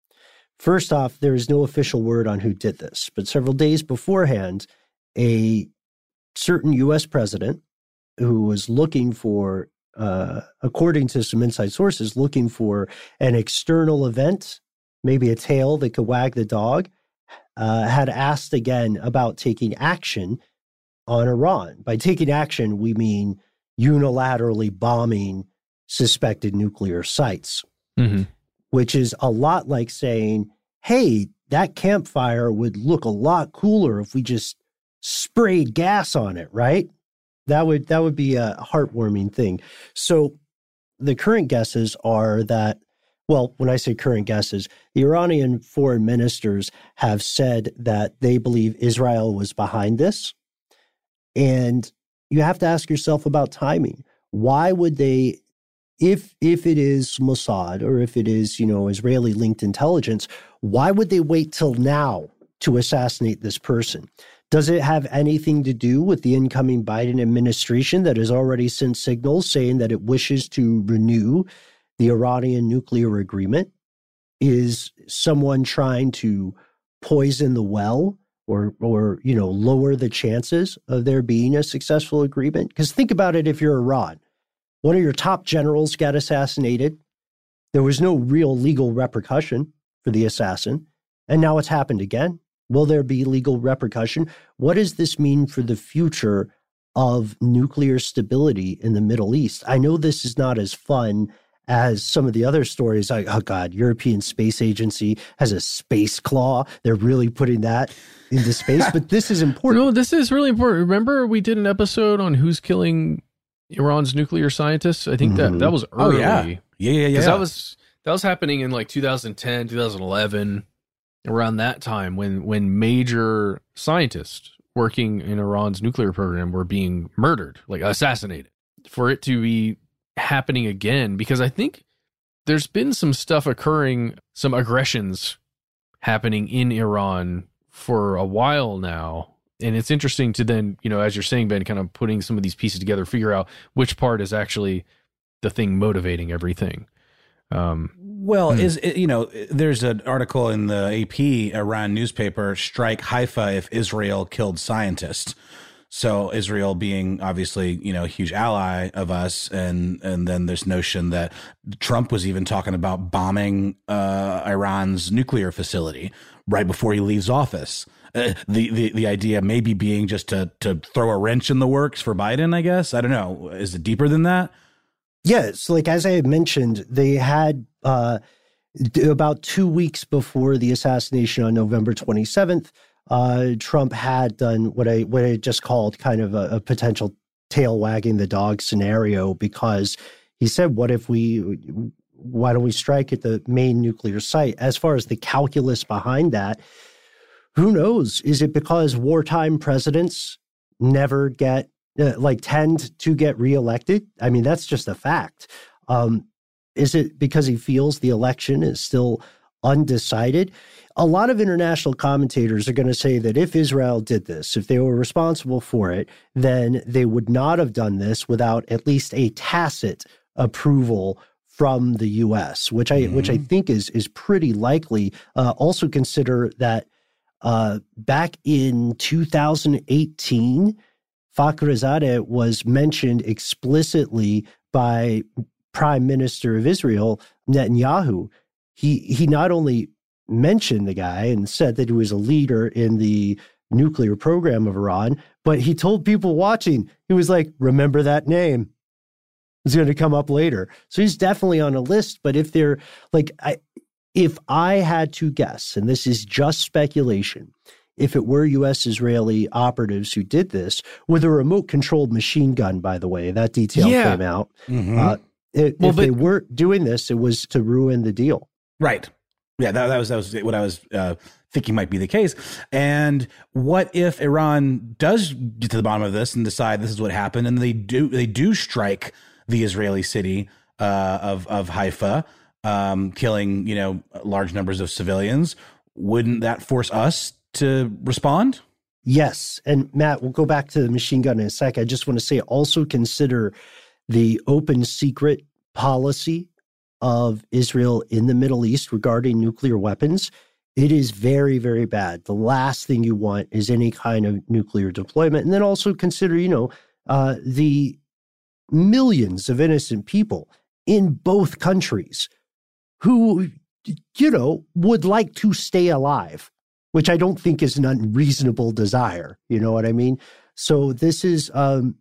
First off, there is no official word on who did this, but several days beforehand, a certain U S president who was looking for, uh, according to some inside sources, looking for an external event maybe a tail that could wag the dog, uh, had asked again about taking action on Iran. By taking action, we mean unilaterally bombing suspected nuclear sites, mm-hmm. which is a lot like saying, hey, that campfire would look a lot cooler if we just sprayed gas on it, right? That would that would be a heartwarming thing. So the current guesses are that, well, when I say current guesses, the Iranian foreign ministers have said that they believe Israel was behind this. And you have to ask yourself about timing. Why would they, if if it is Mossad or if it is, you know, Israeli-linked intelligence, why would they wait till now to assassinate this person? Does it have anything to do with the incoming Biden administration that has already sent signals saying that it wishes to renew the Iranian nuclear agreement? Is someone trying to poison the well or, or you know, lower the chances of there being a successful agreement? Because think about it, if you're Iran, one of your top generals got assassinated. There was no real legal repercussion for the assassin, and now it's happened again. Will there be legal repercussion? What does this mean for the future of nuclear stability in the Middle East? I know this is not as fun as some of the other stories. Like, oh God, European Space Agency has a space claw. They're really putting that into space. But this is important. No, this is really important. Remember we did an episode on who's killing Iran's nuclear scientists? I think mm-hmm. that that was early. Oh, yeah. Yeah, yeah, yeah. Because that was, that was happening in like two thousand ten, two thousand eleven. Around that time when when major scientists working in Iran's nuclear program were being murdered, like assassinated, for it to be happening again, because I think there's been some stuff occurring, some aggressions happening in Iran for a while now. And it's interesting to then, you know, as you're saying, Ben, kind of putting some of these pieces together, figure out which part is actually the thing motivating everything. Um, well, hmm. is you know, there's an article in the A P Iran newspaper, strike Haifa if Israel killed scientists. So Israel being obviously, you know, a huge ally of us. And, and then this notion that Trump was even talking about bombing uh, Iran's nuclear facility right before he leaves office. Uh, the, the, the idea maybe being just to, to throw a wrench in the works for Biden, I guess. I don't know. Is it deeper than that? Yeah, so like as I had mentioned, they had uh, about two weeks before the assassination on November twenty-seventh, uh, Trump had done what I what I just called kind of a, a potential tail wagging the dog scenario, because he said, "What if we? Why don't we strike at the main nuclear site?" As far as the calculus behind that, who knows? Is it because wartime presidents never get Uh, like tend to get reelected? I mean, that's just a fact. Um, is it because he feels the election is still undecided? A lot of international commentators are going to say that if Israel did this, if they were responsible for it, then they would not have done this without at least a tacit approval from the U S, which I mm-hmm. which I think is is pretty likely. Uh, also consider that uh, back in two thousand eighteen, Fakhrizadeh was mentioned explicitly by Prime Minister of Israel, Netanyahu. He he not only mentioned the guy and said that he was a leader in the nuclear program of Iran, but he told people watching, he was like, remember that name. It's going to come up later. So he's definitely on a list. But if they're like, I, if I had to guess, and this is just speculation, if it were U S Israeli operatives who did this with a remote-controlled machine gun, by the way, that detail yeah. came out. Mm-hmm. Uh, it, well, if but, they were doing this, it was to ruin the deal. Right. Yeah, that, that was that was what I was uh, thinking might be the case. And what if Iran does get to the bottom of this and decide this is what happened, and they do they do strike the Israeli city uh, of of Haifa, um, killing you know large numbers of civilians? Wouldn't that force us to respond? Yes. And Matt, we'll go back to the machine gun in a sec. I just want to say also consider the open secret policy of Israel in the Middle East regarding nuclear weapons. It is very, very bad. The last thing you want is any kind of nuclear deployment. And then also consider, you know, uh, the millions of innocent people in both countries who you know, would like to stay alive, which I don't think is an unreasonable desire. You know what I mean? So this is um,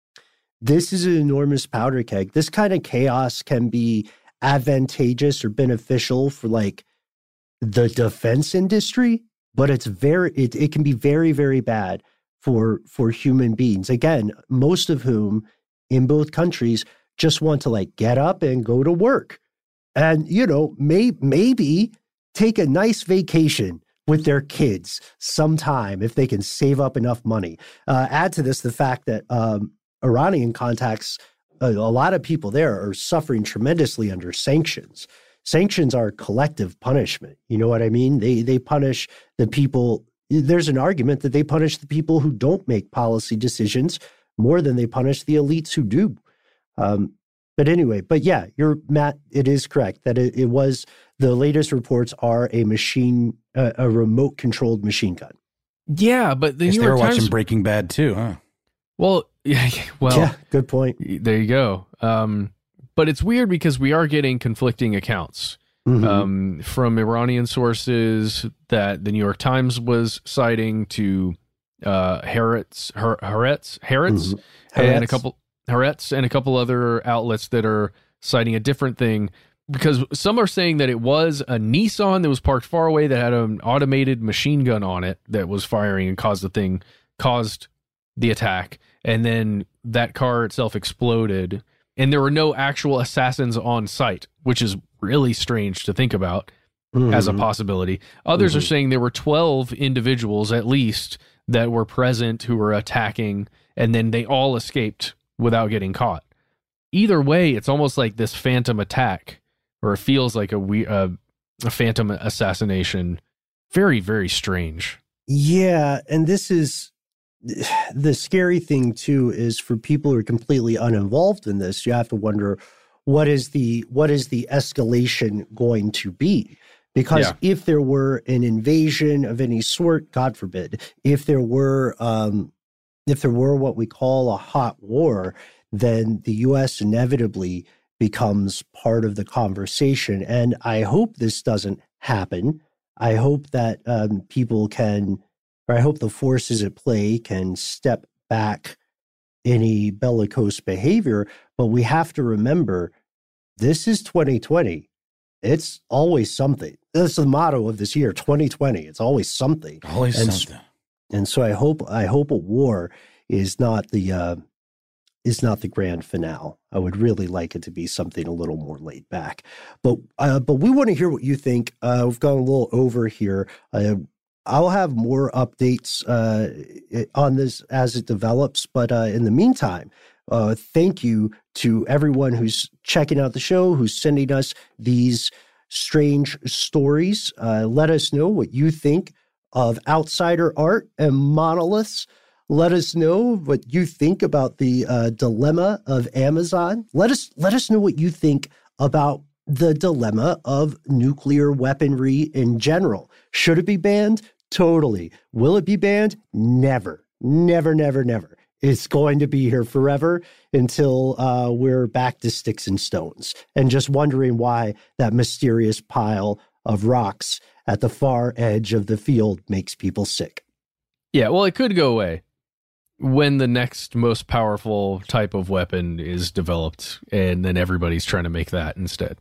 this is an enormous powder keg. This kind of chaos can be advantageous or beneficial for like the defense industry, but it's very it, it can be very, very bad for for human beings. Again, most of whom in both countries just want to like get up and go to work. And, you know, may, maybe take a nice vacation with their kids sometime if they can save up enough money. Uh, add to this the fact that um, Iranian contacts, a, a lot of people there are suffering tremendously under sanctions. Sanctions are collective punishment. You know what I mean? They they punish the people. There's an argument that they punish the people who don't make policy decisions more than they punish the elites who do. Um, But anyway, but yeah, you're Matt. It is correct that it, it was the latest reports are a machine, uh, a remote controlled machine gun. Yeah, but the Yes, New they were York Times, watching Breaking Bad too, huh? Well, yeah, well, yeah, good point. There you go. Um, but it's weird because we are getting conflicting accounts mm-hmm. um, from Iranian sources that the New York Times was citing to uh, Haaretz, Haaretz, Haaretz, mm-hmm. and a couple. Haaretz and a couple other outlets that are citing a different thing, because some are saying that it was a Nissan that was parked far away that had an automated machine gun on it that was firing and caused the thing, caused the attack. And then that car itself exploded and there were no actual assassins on site, which is really strange to think about mm-hmm. as a possibility. Others mm-hmm. are saying there were twelve individuals at least that were present who were attacking, and then they all escaped without getting caught. Either way, it's almost like this phantom attack, or it feels like a we uh, a phantom assassination. Very, very strange. Yeah, and this is the scary thing too. Is for people who are completely uninvolved in this, you have to wonder what is the what is the escalation going to be? Because yeah. if there were an invasion of any sort, God forbid, if there were um, if there were what we call a hot war, then the U S inevitably becomes part of the conversation. And I hope this doesn't happen. I hope that um, people can, or I hope the forces at play can step back any bellicose behavior. But we have to remember, this is twenty twenty. It's always something. That's the motto of this year, twenty twenty. It's always something. Always and, something. And so I hope I hope a war is not the uh, is not the grand finale. I would really like it to be something a little more laid back. But uh, but we want to hear what you think. Uh, we've gone a little over here. Uh, I'll have more updates uh, on this as it develops. But uh, in the meantime, uh, thank you to everyone who's checking out the show, who's sending us these strange stories. Uh, let us know what you think of outsider art and monoliths. Let us know what you think about the uh, dilemma of Amazon. Let us let us know what you think about the dilemma of nuclear weaponry in general. Should it be banned? Totally. Will it be banned? Never. Never, never, never. It's going to be here forever until uh, we're back to sticks and stones and just wondering why that mysterious pile of rocks at the far edge of the field makes people sick. Yeah, well, it could go away when the next most powerful type of weapon is developed, and then everybody's trying to make that instead.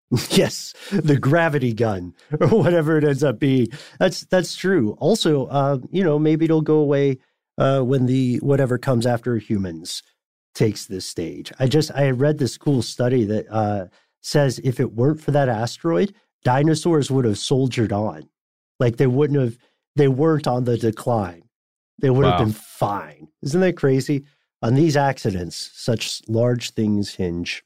Yes, the gravity gun or whatever it ends up being. That's that's true. Also, uh, you know, maybe it'll go away uh, when the whatever comes after humans takes this stage. I just I read this cool study that uh, says if it weren't for that asteroid, dinosaurs would have soldiered on. Like they wouldn't have. They weren't on the decline. They would wow. have been fine. Isn't that crazy? On these accidents, such large things hinge.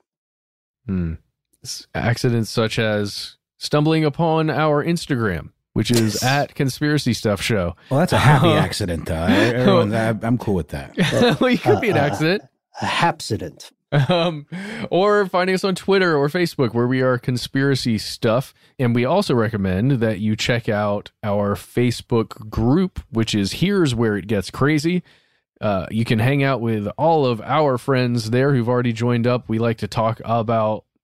Hmm. Accidents such as stumbling upon our Instagram, which is yes. at Conspiracy Stuff Show. Well, that's a happy uh, accident, though. Everyone, I'm cool with that. Well, it could uh, be an accident. Uh, a hapsident. Um, or finding us on Twitter or Facebook, where we are Conspiracy Stuff. And we also recommend that you check out our Facebook group, which is Here's Where It Gets Crazy. Uh, you can hang out with all of our friends there who've already joined up. We like to talk about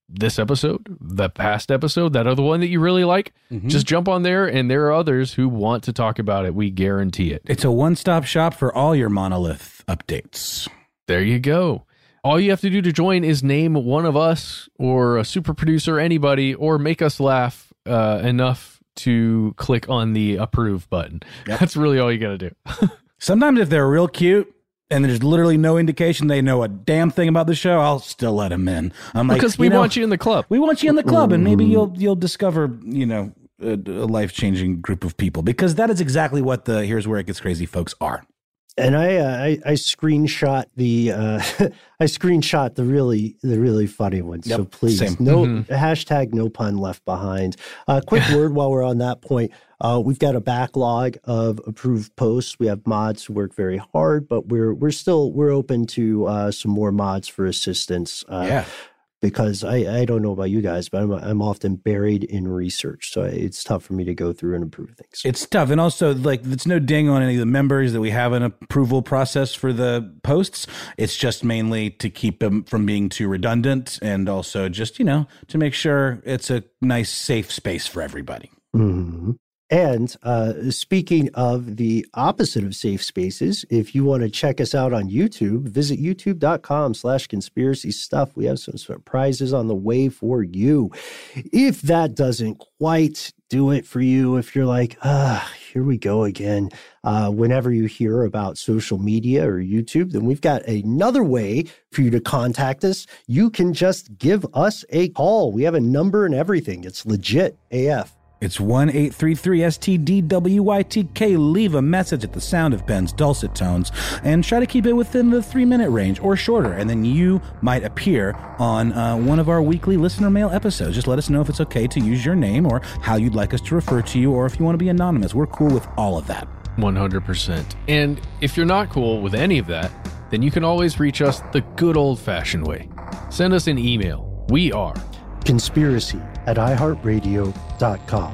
this episode, the past episode, that other one that you really like, mm-hmm. just jump on there, and there are others who want to talk about it. We guarantee it. It's a one-stop shop for all your Monolith updates. There you go. All you have to do to join is name one of us or a super producer, anybody, or make us laugh uh, enough to click on the approve button. Yep. That's really all you got to do. Sometimes if they're real cute and there's literally no indication they know a damn thing about the show, I'll still let them in. I'm like, because we you know, want you in the club. We want you in the club, and maybe you'll you'll discover, you know, a, a life-changing group of people, because that is exactly what the Here's Where It Gets Crazy folks are. And I, uh, I I screenshot the uh, I screenshot the really the really funny ones. Yep, so please, same. no mm-hmm. hashtag no pun left behind. Uh, quick word while we're on that point. Uh, we've got a backlog of approved posts. We have mods who work very hard, but we're we're still we're open to uh, some more mods for assistance. Uh, yeah. Because I, I don't know about you guys, but I'm I'm often buried in research, so it's tough for me to go through and approve things. It's tough, and also like it's no ding on any of the members that we have an approval process for the posts. It's just mainly to keep them from being too redundant, and also just, you know, to make sure it's a nice, safe space for everybody. Mm-hmm. And uh, speaking of the opposite of safe spaces, if you want to check us out on YouTube, visit youtube.com slash conspiracy stuff. We have some surprises on the way for you. If that doesn't quite do it for you, if you're like, ah, here we go again, uh, whenever you hear about social media or YouTube, then we've got another way for you to contact us. You can just give us a call. We have a number and everything. It's legit A F. It's one eight three three S T D W Y T K. Leave a message at the sound of Ben's dulcet tones and try to keep it within the three-minute range or shorter, and then you might appear on uh, one of our weekly listener mail episodes. Just let us know if it's okay to use your name or how you'd like us to refer to you, or if you want to be anonymous. We're cool with all of that. one hundred percent. And if you're not cool with any of that, then you can always reach us the good old-fashioned way. Send us an email. We are conspiracy at i heart radio dot com.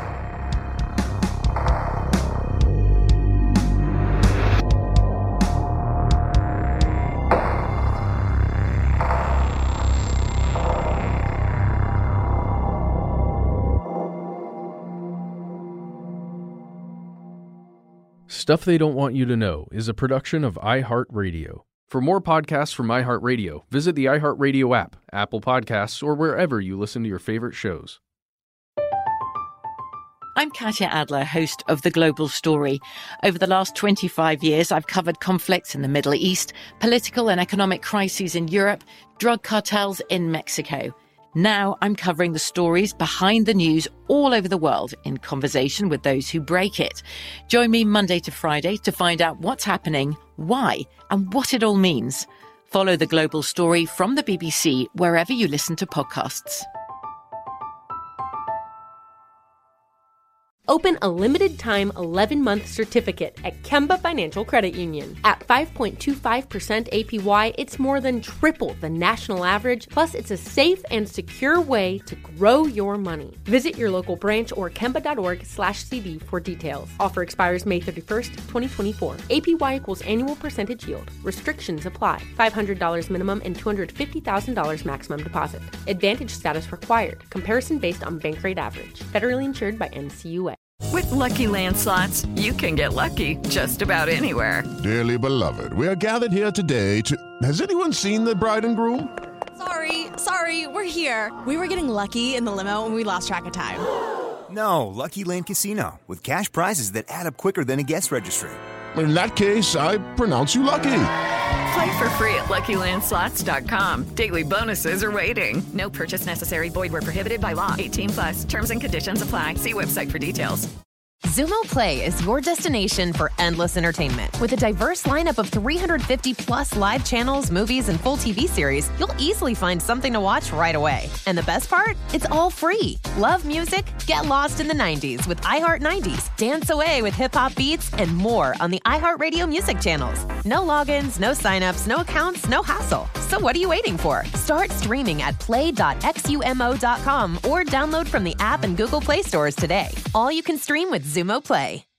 Stuff They Don't Want You to Know is a production of iHeartRadio. For more podcasts from iHeartRadio, visit the iHeartRadio app, Apple Podcasts, or wherever you listen to your favorite shows. I'm Katya Adler, host of The Global Story. Over the last twenty-five years, I've covered conflicts in the Middle East, political and economic crises in Europe, drug cartels in Mexico. Now I'm covering the stories behind the news all over the world in conversation with those who break it. Join me Monday to Friday to find out what's happening, why, and what it all means. Follow The Global Story from the B B C wherever you listen to podcasts. Open a limited-time eleven-month certificate at Kemba Financial Credit Union. At five point two five percent A P Y, it's more than triple the national average, plus it's a safe and secure way to grow your money. Visit your local branch or kemba.org slash CD for details. Offer expires May thirty-first, twenty twenty-four. A P Y equals annual percentage yield. Restrictions apply. five hundred dollars minimum and two hundred fifty thousand dollars maximum deposit. Advantage status required. Comparison based on bank rate average. Federally insured by N C U A. With Lucky Land Slots, you can get lucky just about anywhere. Dearly beloved, we are gathered here today to... Has anyone seen the bride and groom? Sorry, sorry, we're here. We were getting lucky in the limo and we lost track of time. No, Lucky Land Casino, with cash prizes that add up quicker than a guest registry. In that case, I pronounce you lucky. Play for free at lucky land slots dot com. Daily bonuses are waiting. No purchase necessary. Void where prohibited by law. eighteen plus. Terms and conditions apply. See website for details. Xumo Play is your destination for endless entertainment. With a diverse lineup of three hundred fifty plus live channels, movies, and full T V series, you'll easily find something to watch right away. And the best part? It's all free. Love music? Get lost in the nineties with iHeart nineties. Dance away with hip-hop beats and more on the iHeartRadio music channels. No logins, no signups, no accounts, no hassle. So what are you waiting for? Start streaming at play dot xumo dot com or download from the app and Google Play stores today. All you can stream with Xumo Play.